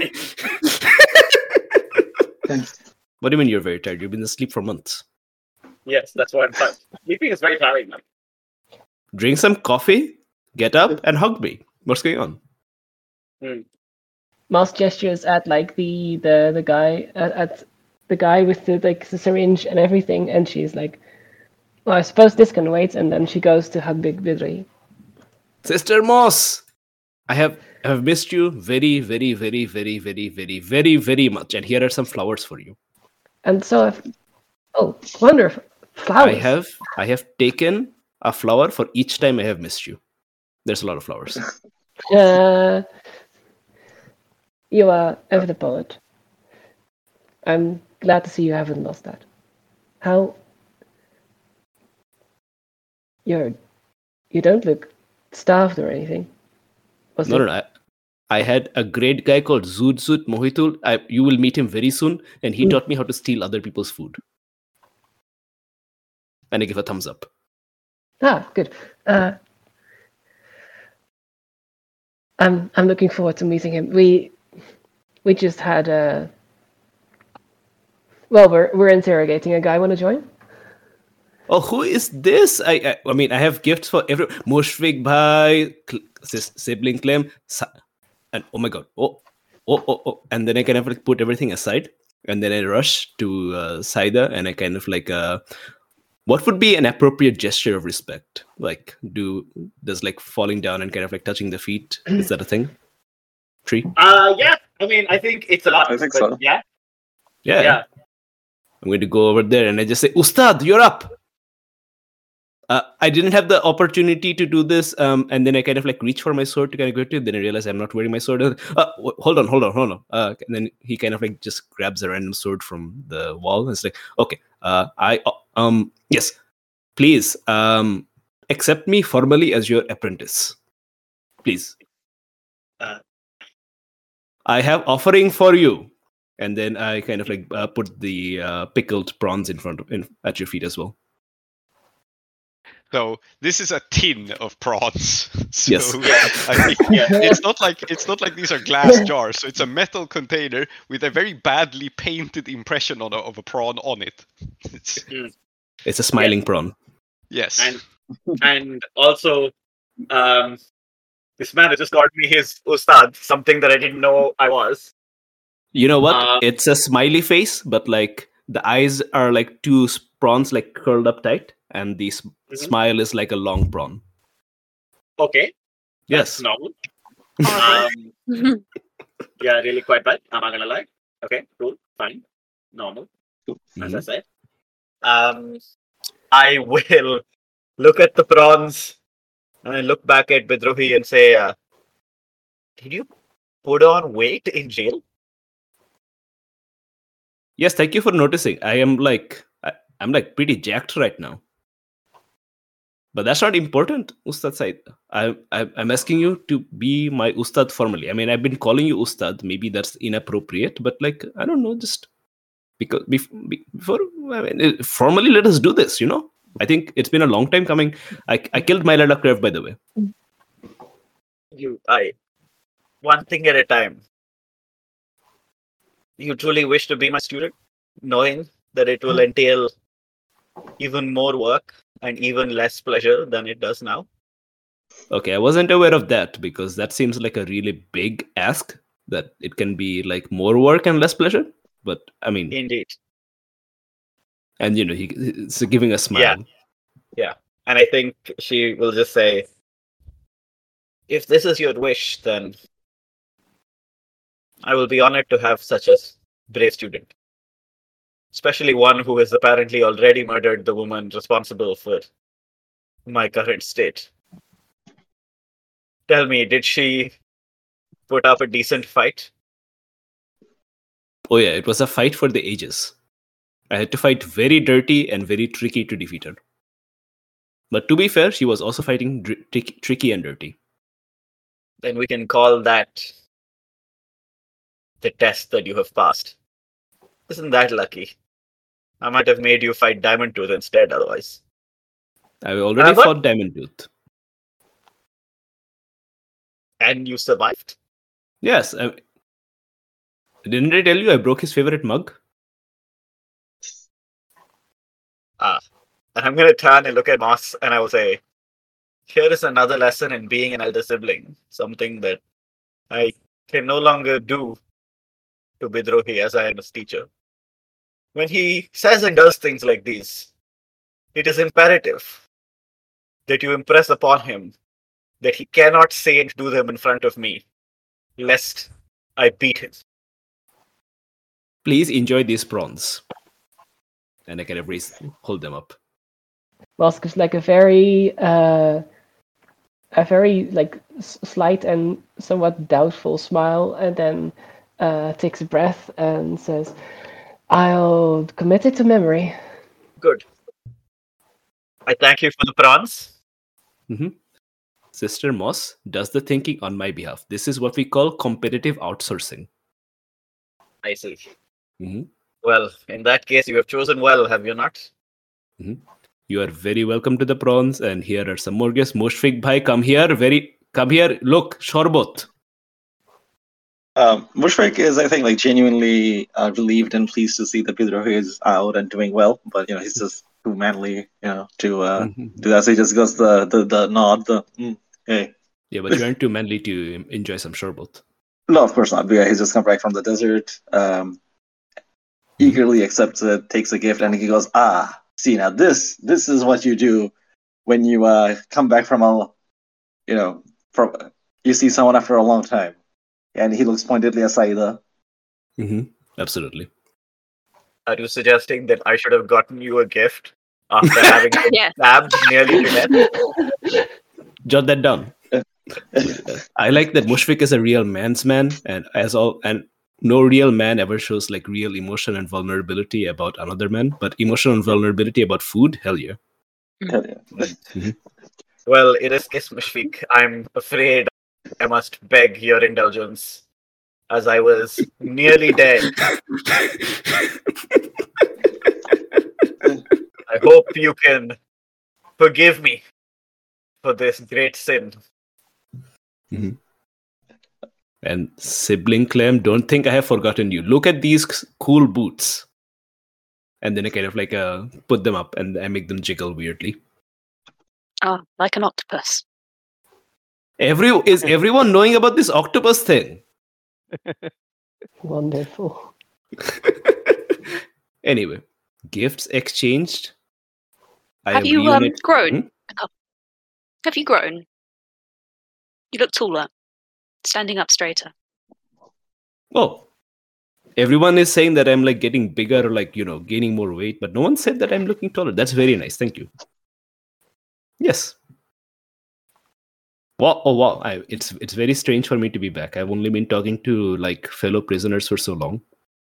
E: What do you mean you're very tired? You've been asleep for months.
D: Yes, that's why I'm tired. Sleeping is very tiring, man.
E: Drink some coffee, get up, and hug me. What's going on?
A: Mouse gestures at like the the the guy at, at the guy with the like the syringe and everything, and she's like, "Well, I suppose this can wait." And then she goes to hug Big Bidri.
E: Sister Moss, I have I have missed you very, very, very, very, very, very, very, very much. And here are some flowers for you.
A: And so, I've, oh, wonderful flowers!
E: I have I have taken a flower for each time I have missed you. There's a lot of flowers.
A: Uh, you are ever the poet. I'm glad to see you haven't lost that. How? You're, you don't look starved or anything. Was
E: No,
A: it-
E: no, no. I, I had a great guy called Zoot Zoot Mohitul. I, you will meet him very soon, and he
A: Mm.
E: taught me how to steal other people's food. And I give a thumbs up.
A: Ah, good. Uh, I'm I'm looking forward to meeting him. We we just had a. Well, we're we're interrogating a guy. Want to join?
E: Oh, who is this? I I, I mean, I have gifts for every Mushfik Bhai, Cl- sis- sibling Clem, Sa- and oh my god, oh, oh, oh, oh, and then I kind of like put everything aside, and then I rush to uh, Saida, and I kind of like, uh, what would be an appropriate gesture of respect? Like, do does like falling down and kind of like touching the feet? Is that a thing? Tree?
D: Uh, yeah. I mean, I think it's a lot.
H: I think
D: but
H: so.
D: Yeah.
E: Yeah.
D: Yeah.
E: I'm going to go over there and I just say, Ustad, you're up. Uh, I didn't have the opportunity to do this, um, and then I kind of like reach for my sword to kind of go to it. Then I realize I'm not wearing my sword. Uh, w- hold on, hold on, hold on. Uh, and then he kind of like just grabs a random sword from the wall and it's like, okay, uh, I uh, um yes, please um accept me formally as your apprentice, please.
D: Uh.
E: I have offering for you, and then I kind of like uh, put the uh, pickled prawns in front of in, at your feet as well.
C: So this is a tin of prawns. So
E: Yes.
C: I think
D: Yeah.
C: it's not like it's not like these are glass jars. So it's a metal container with a very badly painted impression on a, of a prawn on it. It's,
E: It's a smiling prawn.
C: yes.
D: And and also, um, this man has just got me his ustad, something that I didn't know I was.
E: You know what?
D: Uh,
E: It's a smiley face, but like the eyes are like two s- prawns like curled up tight, and the s-
D: Mhm.
E: smile is like a long prawn.
D: Okay.
E: Yes.
D: Normal.
F: Horrible.
D: Um, Yeah, really quite bad. I'm not gonna lie. Okay, cool, fine, normal, as I
E: Mhm.
D: said. Um, I will look at the prawns and then look back at Bidrohi and say, uh, "Did you put on weight in jail?"
E: Yes, thank you for noticing. I am like I, I'm like pretty jacked right now. But that's not important, Ustad Said. I, I, I'm asking you to be my Ustad formally. I mean, I've been calling you Ustad. Maybe that's inappropriate, but like, I don't know, just because bef- be- before, I mean, eh, formally, let us do this, you know? I think it's been a long time coming. I, I killed my Lala Crave, by the way.
D: You, I, one thing at a time. You truly wish to be my student, knowing that it will entail even more work and even less pleasure than it does now.
E: Okay, I wasn't aware of that because that seems like a really big ask that it can be like more work and less pleasure. But I mean,
D: Indeed.
E: and you know, he, he's giving a smile.
D: Yeah. Yeah. And I think she will just say, if this is your wish, then I will be honored to have such a brave student. Especially one who has apparently already murdered the woman responsible for my current state. Tell me, did she put up a decent fight?
E: Oh yeah, it was a fight for the ages. I had to fight very dirty and very tricky to defeat her. But to be fair, she was also fighting dr- tricky, tricky and dirty.
D: Then we can call that the test that you have passed. Isn't that lucky? I might have made you fight Diamond Tooth instead otherwise.
E: I already
D: Uh, what?
E: fought Diamond Tooth.
D: And you survived?
E: Yes. I, didn't I tell you I broke his favorite mug?
D: Ah. And I'm going to turn and look at Moss and I will say, here is another lesson in being an elder sibling. Something that I can no longer do to Bidrohi as I am his teacher. When he says and does things like these, it is imperative that you impress upon him that he cannot say and do them in front of me, lest I beat him.
E: Please enjoy these prawns. And I kind of raise, hold them up.
A: Mosk is like a very, uh, a very like s- slight and somewhat doubtful smile, and then uh, takes a breath and says, "I'll commit it to memory."
D: Good. I thank you for the prawns.
E: Mm-hmm. Sister Moss does the thinking on my behalf. This is what we call competitive outsourcing.
D: I see.
E: Mm-hmm.
D: Well, in that case, you have chosen well, have you not?
E: Mm-hmm. You are very welcome to the prawns, and here are some more guests. Mushfiq bhai, come here. Very, come here. Look, Shorbot.
H: Um, Mushfiq is, I think, like genuinely uh, relieved and pleased to see that Bidrohi is out and doing well, but you know he's just too manly, you know, to uh,
E: Mm-hmm.
H: do that. So he just goes the the, the nod, the mm, hey.
E: Yeah, but you aren't too manly to enjoy some sherbet.
H: No, of course not. But yeah, he's just come back from the desert, um, eagerly accepts it, takes a gift, and he goes, "Ah, see now this this is what you do when you uh, come back from a, you know, from you see someone after a long time." And he looks pointedly at Saida.
E: Mm-hmm. Absolutely.
D: Are you suggesting that I should have gotten you a gift after having been
F: Yeah.
D: stabbed nearly to death?
E: Jot that down. I like that Mushfiq is a real man's man, and as all and no real man ever shows like real emotion and vulnerability about another man, but emotion and vulnerability about food, hell yeah.
H: Hell yeah.
E: Mm-hmm.
D: Well, in this case, Mushfiq, I'm afraid I must beg your indulgence, as I was nearly dead. I hope you can forgive me for this great sin.
E: Mm-hmm. And sibling Clem, don't think I have forgotten you. Look at these c- cool boots. And then I kind of like uh, put them up and I make them jiggle weirdly.
F: Oh, like an octopus.
E: Every is everyone knowing about this octopus thing?
A: Wonderful.
E: Anyway, gifts exchanged. I
F: Have
E: am
F: you um,
E: reunit-
F: grown?
E: Hmm?
F: a couple- Have you grown? You look taller, standing up straighter.
E: Oh, everyone is saying that I'm like getting bigger or like, you know, gaining more weight, but no one said that I'm looking taller. That's very nice. Thank you. Yes. Wow. Oh, wow. I, it's it's very strange for me to be back. I've only been talking to like fellow prisoners for so long.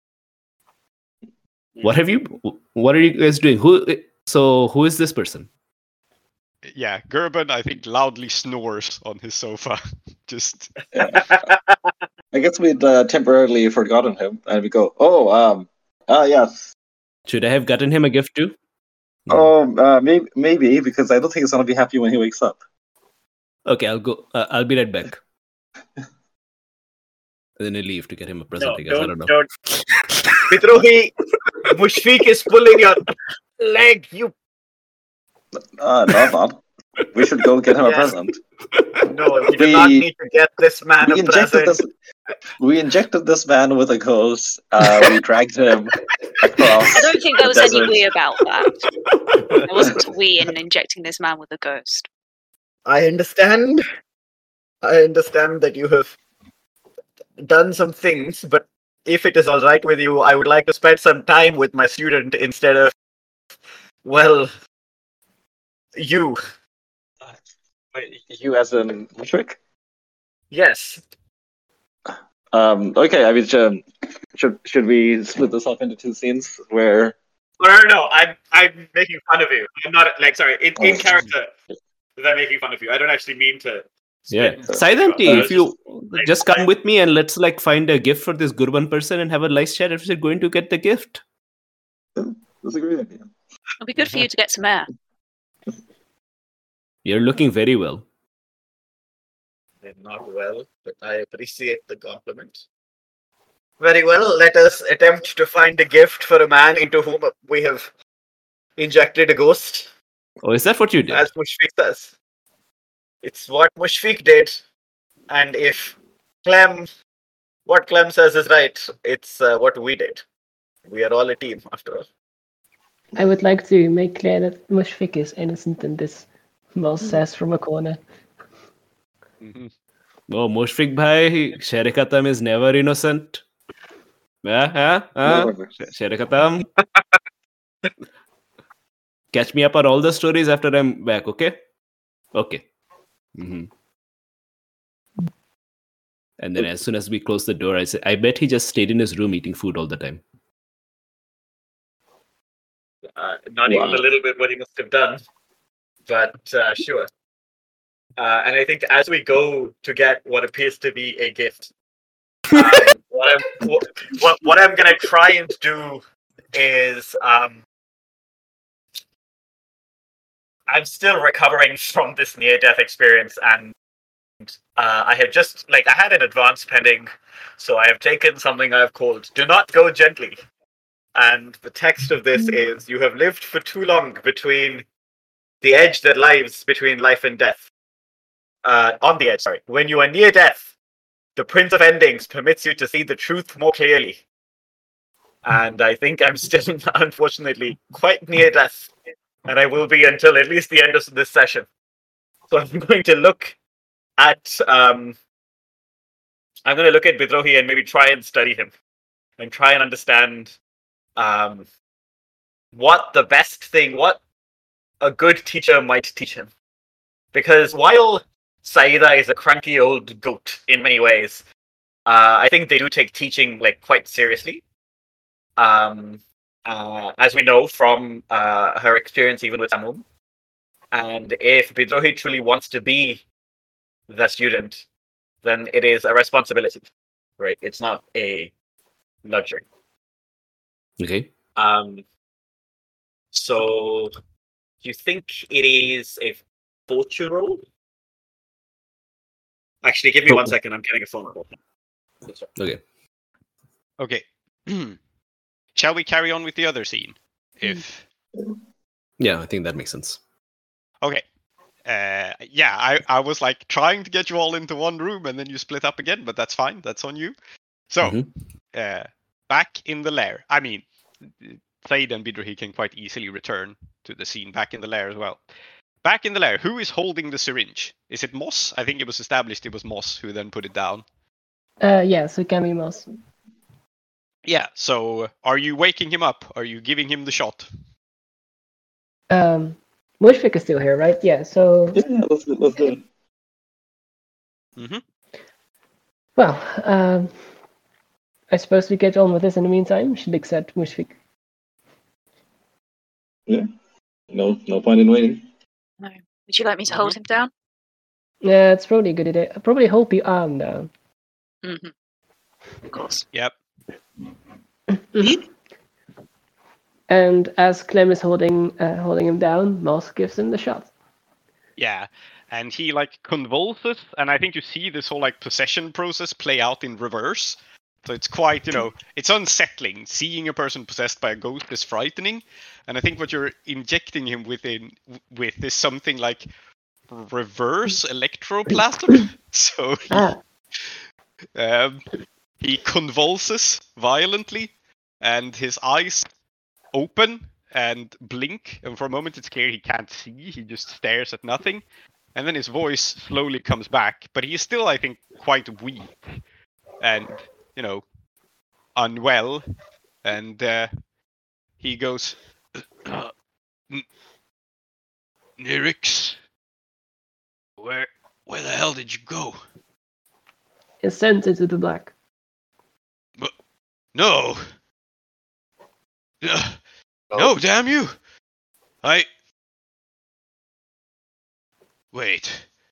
E: What have you, what are you guys doing? Who, so who is this person?
C: Yeah, Gerben, I think, loudly snores on his sofa. Just.
H: I guess we'd uh, temporarily forgotten him, and we go, oh, um, ah, yes.
E: Should I have gotten him a gift too?
H: Oh, uh, maybe, maybe, because I don't think he's going to be happy when he wakes up.
E: Okay, I'll go. Uh, I'll be right back. And then I leave to get him a present,
D: No,
E: I guess. I
D: don't,
E: don't know.
D: don't. Vidrohi, Mushfiq is pulling your leg. You.
H: Uh, no, I'm not. We should go get him a
D: Yes.
H: present.
D: No, we do
H: We-
D: not need to get this man
H: We
D: a
H: injected
D: present.
H: this. We injected this man with a ghost. Uh, we dragged him across.
F: I don't think there was
H: the
F: any
H: desert.
F: we about that. There wasn't a we in injecting this man with a ghost.
D: I understand. I understand that you have done some things, but if it is all right with you, I would like to spend some time with my student instead of, well, you.
H: Wait, you as in Mushfiq?
D: Yes.
H: Um, okay, I mean, should, should should we split this up into two scenes where?
D: No, no, no. I'm I'm making fun of you. I'm not like sorry in, in
H: Oh.
D: character. I'm making fun of you. I don't actually mean to.
E: Yeah.
D: split-
E: Silently,
D: I was
E: if you
D: like,
E: just come
D: I-
E: with me and let's like find a gift for this Gurban person and have a nice chat if you're going to get the gift.
H: That's a great idea.
F: It'll be good for you to get some air.
E: You're looking very well.
D: I'm not well, but I appreciate the compliment. Very well, let us attempt to find a gift for a man into whom we have injected a ghost,
E: Oh, is that what you did?
D: as Mushfiq says. It's what Mushfiq did, and if Clem, what Clem says is right, it's uh, what we did. We are all a team, after all.
A: I would like to make clear that Mushfiq is innocent in this, Mel says from a corner.
C: Mhm.
E: Oh, Mushfiq bhai, Sherikatam is never innocent. Yeah, yeah, yeah.
H: Never.
E: Sherikatam. Catch me up on all the stories after I'm back, okay? Okay. hmm And then as soon as we close the door, I say, I bet he just stayed in his room eating food all the time.
D: Uh, not
H: Wow.
D: even a little bit what he must have done, but uh, sure. Uh, and I think as we go to get what appears to be a gift, um, what I'm what, what, what I'm gonna try and do is um, I'm still recovering from this near-death experience, and uh, I have just like I had an advance pending, so I have taken something I have called "Do Not Go Gently." And the text of this is, you have lived for too long between the edge that lies between life and death. Uh, on the edge, sorry. When you are near death, the Prince of Endings permits you to see the truth more clearly. And I think I'm still, unfortunately, quite near death. And I will be until at least the end of this session. So I'm going to look at, um, I'm going to look at Vidrohi and maybe try and study him. And try and understand Um, what the best thing, what a good teacher might teach him. Because while Saida is a cranky old goat in many ways, uh, I think they do take teaching like quite seriously. Um, uh, as we know from uh, her experience even with Samum. And if Bidrohi truly wants to be the student, then it is a responsibility, right? It's not a luxury.
E: Okay.
D: Um, so you think it is a fortune roll? Actually, give me one second. I'm getting a phone call.
E: Okay.
C: Okay. Shall we carry on with the other scene? If
E: Yeah, I think that makes sense.
C: okay. Uh, yeah, I, I was like trying to get you all into one room and then you split up again, but that's fine. That's on you. So,
E: Mhm.
C: uh, back in the lair. I mean, Thaid and Bidrohi can quite easily return to the scene back in the lair as well. Back in the lair, who is holding the syringe? Is it Moss? I think it was established it was Moss who then put it down.
A: Uh, yeah, so it can be Moss.
C: Yeah. So, are you waking him up? Are you giving him the shot?
A: Um, Mushfik is still here, right? Yeah, so,
H: Yeah, yeah, let's do, let's do it.
C: Mm-hmm.
A: well, um, I suppose we get on with this in the meantime. Shalik said Mushfik.
H: Yeah. No, no point in waiting.
F: No. Would you like me to hold him down?
A: Yeah, it's probably a good idea. I'll probably hold the arm down.
F: Mm-hmm. Of course.
C: Yep.
A: Mhm. And as Clem is holding uh, holding him down, Moss gives him the shot.
C: Yeah. And he like convulses, and I think you see this whole like possession process play out in reverse. So it's quite, you know, it's unsettling. Seeing a person possessed by a ghost is frightening, and I think what you're injecting him within with is something like reverse electroplasm. So he,
A: Ah,
C: um, he convulses violently, and his eyes open and blink, and for a moment it's clear he can't see. He just stares at nothing, and then his voice slowly comes back, but he's still, I think, quite weak and, you know, unwell, and uh, he goes, uh, N- Nirix, where where the hell did you go?
A: is sent into the black.
C: But no, uh, no, damn you! I wait.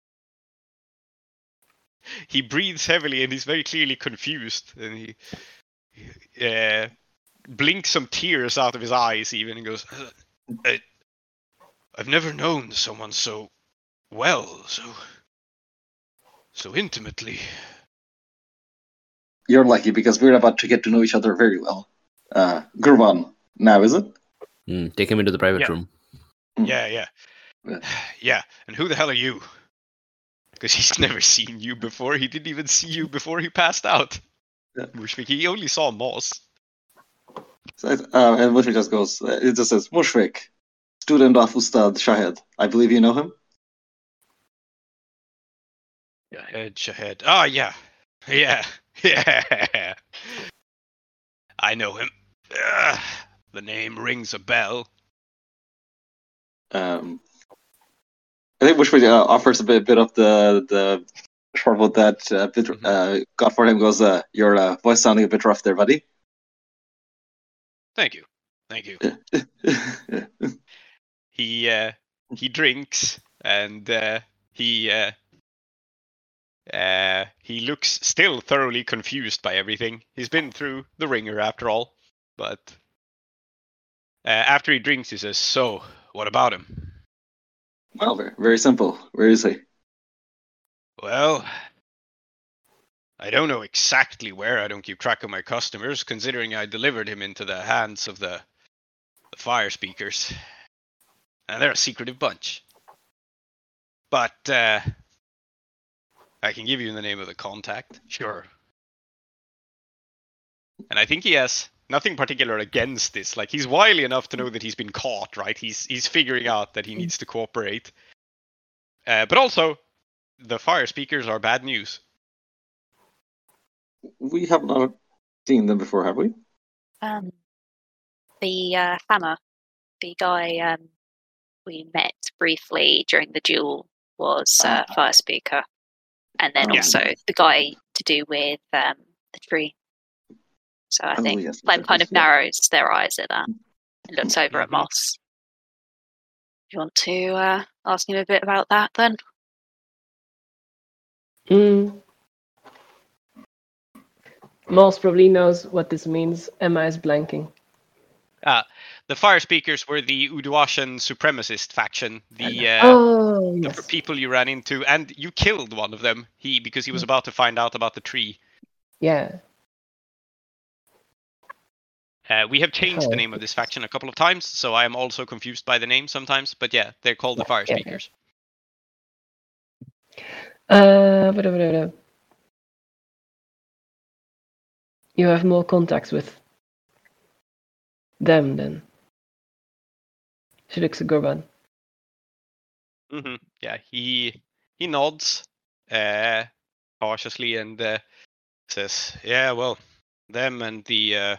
C: He breathes heavily and he's very clearly confused, and he, he uh, blinks some tears out of his eyes even, and goes, "Uh, I, I've never known someone so well, so so intimately.
H: You're lucky because we're about to get to know each other very well. Uh, Gurvan, now is it?
E: Mm, take him into the private
C: Yeah.
E: room.
C: Yeah, yeah,
H: Yeah.
C: yeah. And who the hell are you? Because he's never seen you before. He didn't even see you before he passed out.
H: Yeah.
C: Mushfik, he only saw Moss.
H: So, uh, and Mushfik just goes, uh, it just says, Mushfik, student of Ustad Shahed. I believe you know him?
C: Shahed, Shahed. Ah, yeah. Yeah. Yeah. I know him. Ugh, the name rings a bell.
H: Um, I think Mushfik uh, offers a bit, bit of the the short about that uh, bit,
C: Mhm.
H: uh, got for him goes, uh, your uh, voice sounding a bit rough there, buddy.
C: Thank you. Thank you.
H: Yeah.
C: He uh, he drinks and uh, he uh, uh, he looks still thoroughly confused by everything. He's been through the ringer after all, but uh, after he drinks, he says, "So, what about him?"
H: Well, very, very simple. Where is he?
C: Well, I don't know exactly where. I don't keep track of my customers, considering I delivered him into the hands of the, the fire speakers. And they're a secretive bunch. But uh, I can give you the name of the contact. Sure. And I think he has nothing particular against this. Like, he's wily enough to know that he's been caught, right? He's he's figuring out that he needs to cooperate. Uh, but also, the fire speakers are bad news.
H: We have not seen them before, have we?
F: Um, the uh, hammer, the guy um, we met briefly during the duel was uh,
H: Ah.
F: fire speaker, and then
H: Oh,
F: also
H: yes.
F: the guy to do with um, the tree. So I
H: Oh,
F: think
H: yes,
F: Clem
H: yes,
F: kind
H: yes,
F: of
H: yeah.
F: narrows their eyes at that and looks over at
C: Mhm.
F: Moss. Do you want to uh, ask him a bit about that then?
A: Mm. Moss probably knows what this means. Emma is blanking.
C: Uh, the fire speakers were the Uduashan supremacist faction. The uh,
A: Oh,
C: the
A: yes.
C: people you ran into, and you killed one of them. He because he was about to find out about the tree.
A: Yeah.
C: Uh, we have changed the
A: Oh.
C: name of this faction a couple of times, so I am also confused by the name sometimes. But yeah, they're called the Fire
A: Yeah.
C: Speakers.
A: Uh, blah, blah, blah, blah. You have more contacts with them then. She looks at Gorban.
C: Mm-hmm. Yeah, he he nods uh, cautiously, and uh, Says, yeah, well, them and the uh,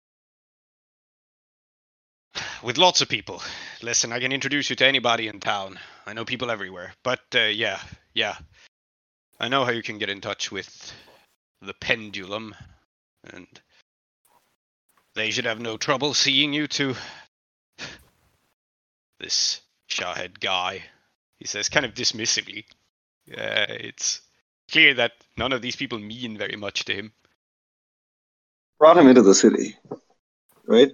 C: with lots of people. Listen, I can introduce you to anybody in town. I know people everywhere. But uh, yeah, yeah. I know how you can get in touch with the Pendulum, and they should have no trouble seeing you to this Shahhead guy. He says kind of dismissively. Uh, it's clear that none of these people mean very much to him.
H: Brought him into the city, right?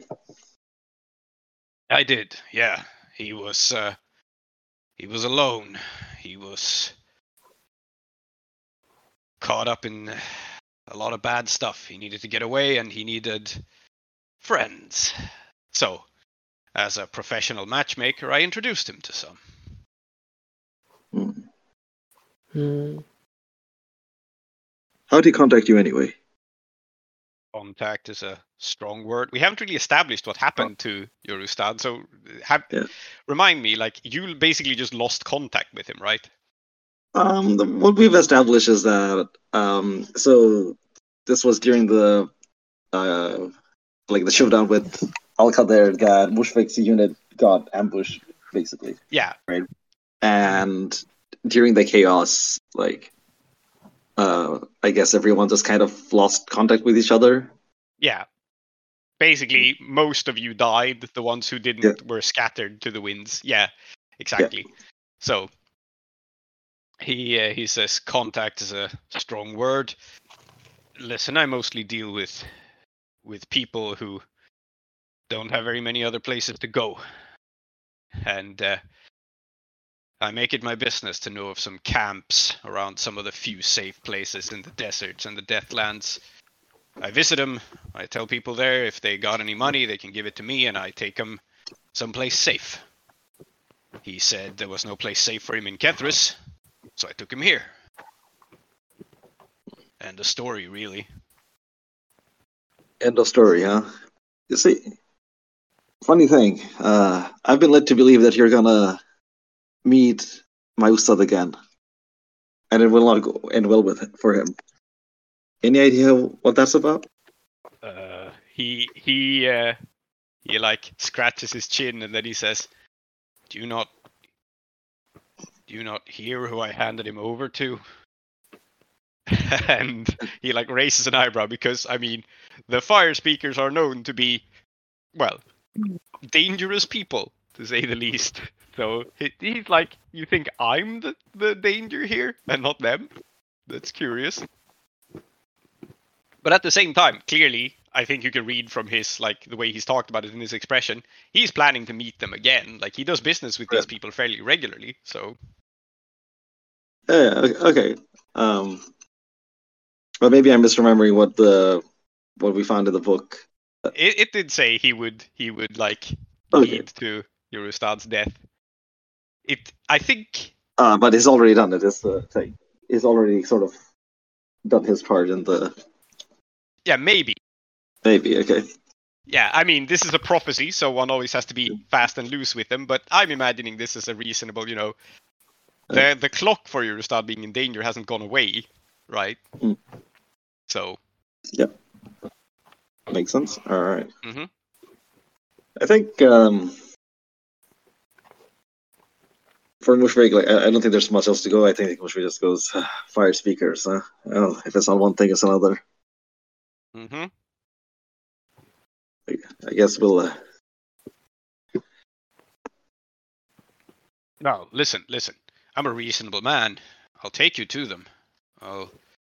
C: I did, yeah. He was, uh, he was alone. He was caught up in a lot of bad stuff. He needed to get away, and he needed friends. So, as a professional matchmaker, I introduced him to some.
H: Hmm.
A: Hmm.
H: How did he contact you anyway?
C: Contact is a strong word. We haven't really established what happened to Yorustad, so have,
H: Yeah.
C: remind me, like, you basically just lost contact with him, right?
H: Um, the, what we've established is that um, so this was during the uh, like the showdown with Al-Qadir that Mushfiq's unit got ambushed, basically,
C: Yeah.
H: and during the chaos, like uh, I guess everyone just kind of lost contact with each other.
C: Yeah. Basically, most of you died. The ones who didn't
H: Yeah.
C: were scattered to the winds. Yeah, exactly. So he uh, he says contact is a strong word. Listen, I mostly deal with with people who don't have very many other places to go, and uh, I make it my business to know of some camps around some of the few safe places in the deserts and the Deathlands. I visit them. I tell people there if they got any money, they can give it to me, and I take them someplace safe. He said there was no place safe for him in Kethris, so I took him here. And the story, really.
H: End of story, huh? You see, funny thing, uh, I've been led to believe that you're gonna meet my Ustad again, and it will not go end well with it, for him. Any idea what that's about?
C: Uh, he he uh, he like scratches his chin and then he says, "Do you not do you not hear who I handed him over to?" And he like raises an eyebrow because I mean the fire speakers are known to be, well, dangerous people to say the least. So he, he's like, "You think I'm the, the danger here and not them?" That's curious. But at the same time, clearly, I think you can read from his, like, the way he's talked about it in his expression, he's planning to meet them again. Like, he does business with these people fairly regularly, so...
H: Yeah, okay, okay. Um, but maybe I'm misremembering what the what we found in the book.
C: It, it did say he would, he would, like,
H: Okay.
C: lead to Yorustad's death. It, I think...
H: Uh, but he's already done it, is the thing. He's already sort of done his part in the...
C: Yeah, maybe.
H: Maybe, okay.
C: Yeah, I mean, this is a prophecy, so one always has to be fast and loose with them, but I'm imagining this is a reasonable, you know... The the clock for Yorustad being in danger hasn't gone away, right?
H: Mm.
C: So...
H: Yep. Makes sense. All right.
C: Mm-hmm.
H: I think um, for Mushfiq, like I, I don't think there's much else to go. I think Mushfiq just goes uh, fire speakers. Huh? Well, if it's not one thing, it's another.
C: Mm-hmm.
H: I, I guess we'll. Uh...
C: No, listen, listen. I'm a reasonable man. I'll take you to them. I'll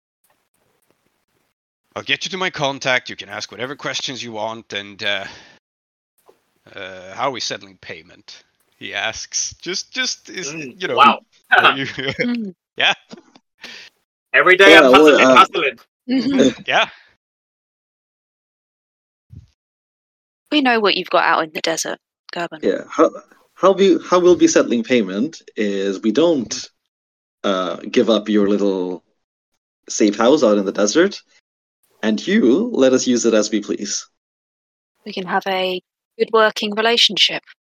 C: I'll get you to my contact. You can ask whatever questions you want, and uh, uh, how are we settling payment? He asks. Just, just is
D: Mm,
C: you know.
D: wow.
C: are you-
F: Mm.
C: yeah,
D: Every day
H: Yeah,
D: I'm
H: well,
D: hustling,
H: uh,
D: hustling.
F: Mhm.
C: yeah.
F: We know what you've got out in the desert, Gerben.
H: Yeah. How how we how we'll be settling payment is we don't uh, give up your little safe house out in the desert, and you let us use it as we please.
F: We can have a good working relationship.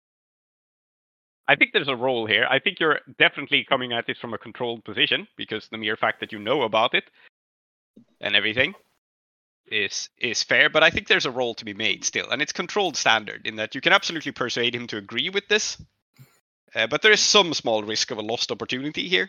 C: I think there's a role here. I think you're definitely coming at this from a controlled position because the mere fact that you know about it. and everything is is fair, but I think there's a role to be made still, and it's controlled standard in that you can absolutely persuade him to agree with this, uh, but there is some small risk of a lost opportunity here.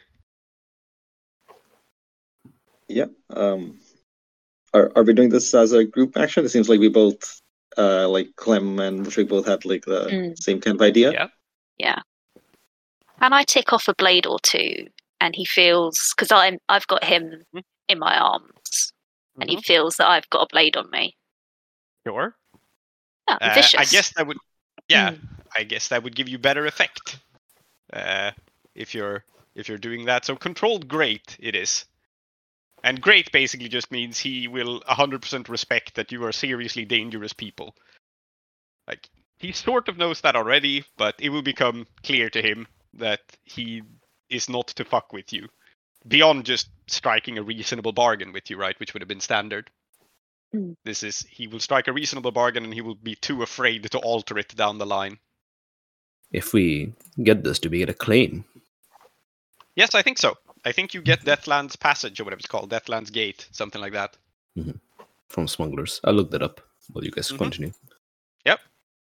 H: Yeah. Um, are are we doing this as a group action? It seems like we both, uh, like Clem and Mushrik both had like the
F: Mm.
H: same kind of idea.
C: Yeah.
F: Yeah. Can I tick off a blade or two? And he feels, because I'm I've got him
C: Mhm.
F: in my arms, and he
C: Mhm.
F: feels that I've got a blade on me.
C: Sure.
F: Yeah, I'm
C: Uh,
F: vicious.
C: I guess that would, yeah,
F: Mm.
C: I guess that would give you better effect, uh, if you're if you're doing that. So controlled great it is, and great basically just means he will one hundred percent respect that you are seriously dangerous people. Like he sort of knows that already, but it will become clear to him that he is not to fuck with you, beyond just striking a reasonable bargain with you, right? Which would have been standard.
F: Mm.
C: This is he will strike a reasonable bargain, and he will be too afraid to alter it down the line.
E: If we get this, do we get a claim?
C: Yes, I think so. I think you get Deathland's Passage or whatever it's called, Deathland's Gate, something like that.
E: From smugglers. I'll look that up while you guys
C: Mhm.
E: continue.
C: Yep.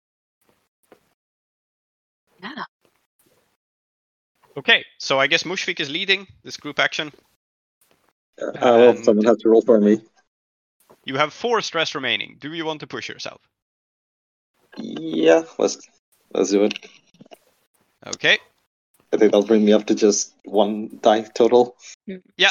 F: Yeah.
C: Okay, so I guess Mushfik is leading this group action.
H: Uh, well,
C: And-
H: someone has to roll for me.
C: You have four stress remaining. Do you want to push yourself?
H: Yeah, let's let's do it.
C: Okay.
H: I think that'll bring me up to just one die total.
F: Yeah,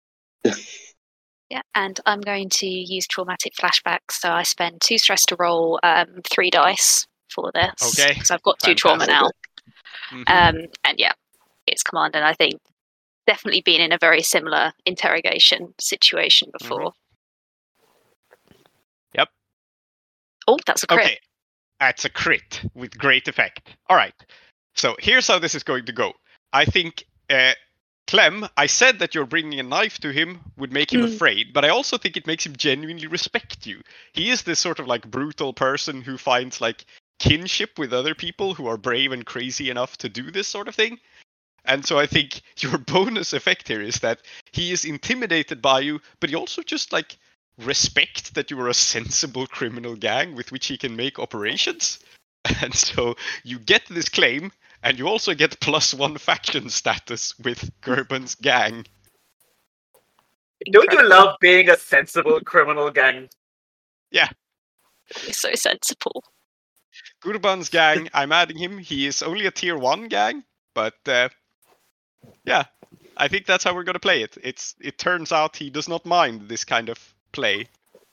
F: and I'm going to use traumatic flashbacks, so I spend two stress to roll um, three dice for this.
C: Okay,
F: Because I've got two trauma now.
C: Mhm.
F: Um, and yeah, it's command, and I think definitely been in a very similar interrogation situation before.
C: Yep.
F: Oh, that's a crit.
C: Okay. That's a crit with great effect. All right. So here's how this is going to go. I think, uh, Clem, I said that you're bringing a knife to him would make him
F: Mm.
C: afraid, but I also think it makes him genuinely respect you. He is this sort of like brutal person who finds like kinship with other people who are brave and crazy enough to do this sort of thing. And so I think your bonus effect here is that he is intimidated by you, but he also just like respect that you are a sensible criminal gang with which he can make operations. And so you get this claim, and you also get plus one faction status with Gerben's gang.
D: Don't you love being a sensible criminal gang?
F: You're so sensible.
C: Gurban's gang, I'm adding him. He is only a tier one gang, but uh, yeah, I think that's how we're gonna play it. It's it turns out he does not mind this kind of play.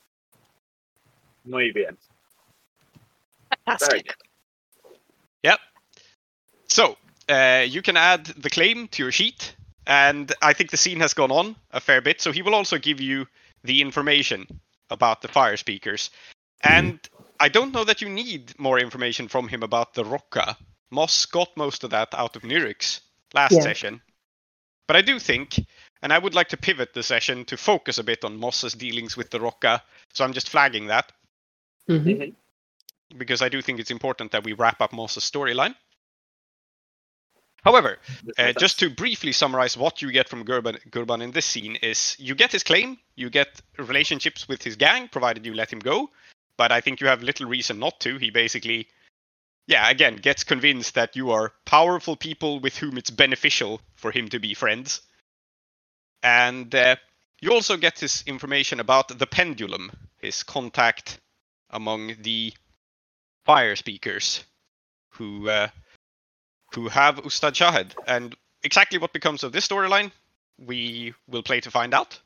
D: Muy bien. Very
F: Fantastic.
D: good.
C: Yep. So uh, you can add the claim to your sheet, and I think the scene has gone on a fair bit. So he will also give you the information about the fire speakers, and I don't know that you need more information from him about the Rocca. Moss got most of that out of Nyrix last
A: Yeah.
C: session, but I do think, and I would like to pivot the session to focus a bit on Moss's dealings with the Rocca. So I'm just flagging that,
A: Mhm.
C: because I do think it's important that we wrap up Moss's storyline. However, uh, just to briefly summarize what you get from Gurban, Gurban in this scene is you get his claim, you get relationships with his gang, provided you let him go, but I think you have little reason not to. He basically, yeah, again, gets convinced that you are powerful people with whom it's beneficial for him to be friends. And uh, you also get his information about the pendulum, his contact among the fire speakers who uh, who have Ustad Shahed. And exactly what becomes of this storyline, we will play to find out.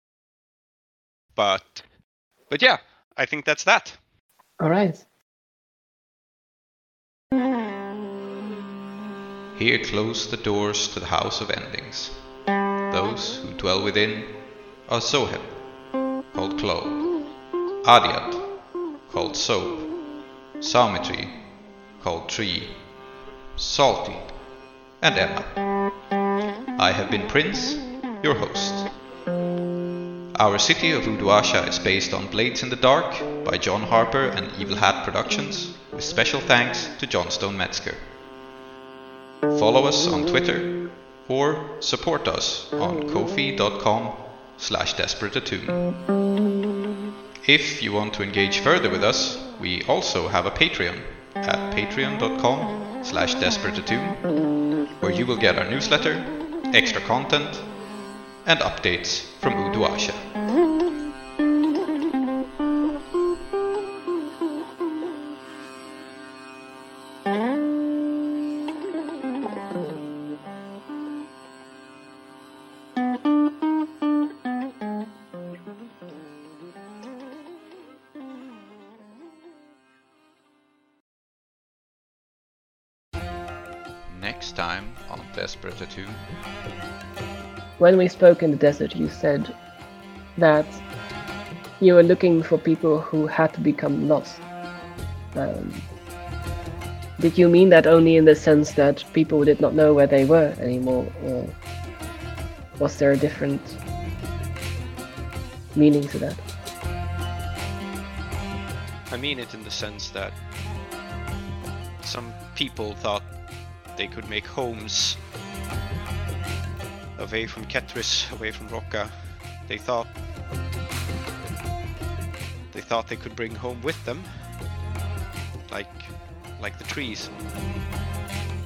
C: But but yeah, I think that's that.
A: All right.
B: Here close the doors to the House of Endings. Those who dwell within are Soheb, called Clo, Adiat, called Soap, Saumitri, called Tree, Salty, and Emma. I have been Prince, your host. Our city of Uduasha is based on Blades in the Dark by John Harper and Evil Hat Productions, with special thanks to Johnstone Metzger. Follow us on Twitter or support us on ko-fi.com slash desperatetoon. If you want to engage further with us, we also have a Patreon at patreon.com slash desperatetoon, where you will get our newsletter, extra content, and updates from Uduasha. Next time on Desperatetoon.
A: When we spoke in the desert, you said that you were looking for people who had to become lost. Um, did you mean that only in the sense that people did not know where they were anymore, or was there a different meaning to that?
C: I mean it in the sense that some people thought they could make homes away from Ketris, away from Rocca. They thought they thought they could bring home with them, like like the trees.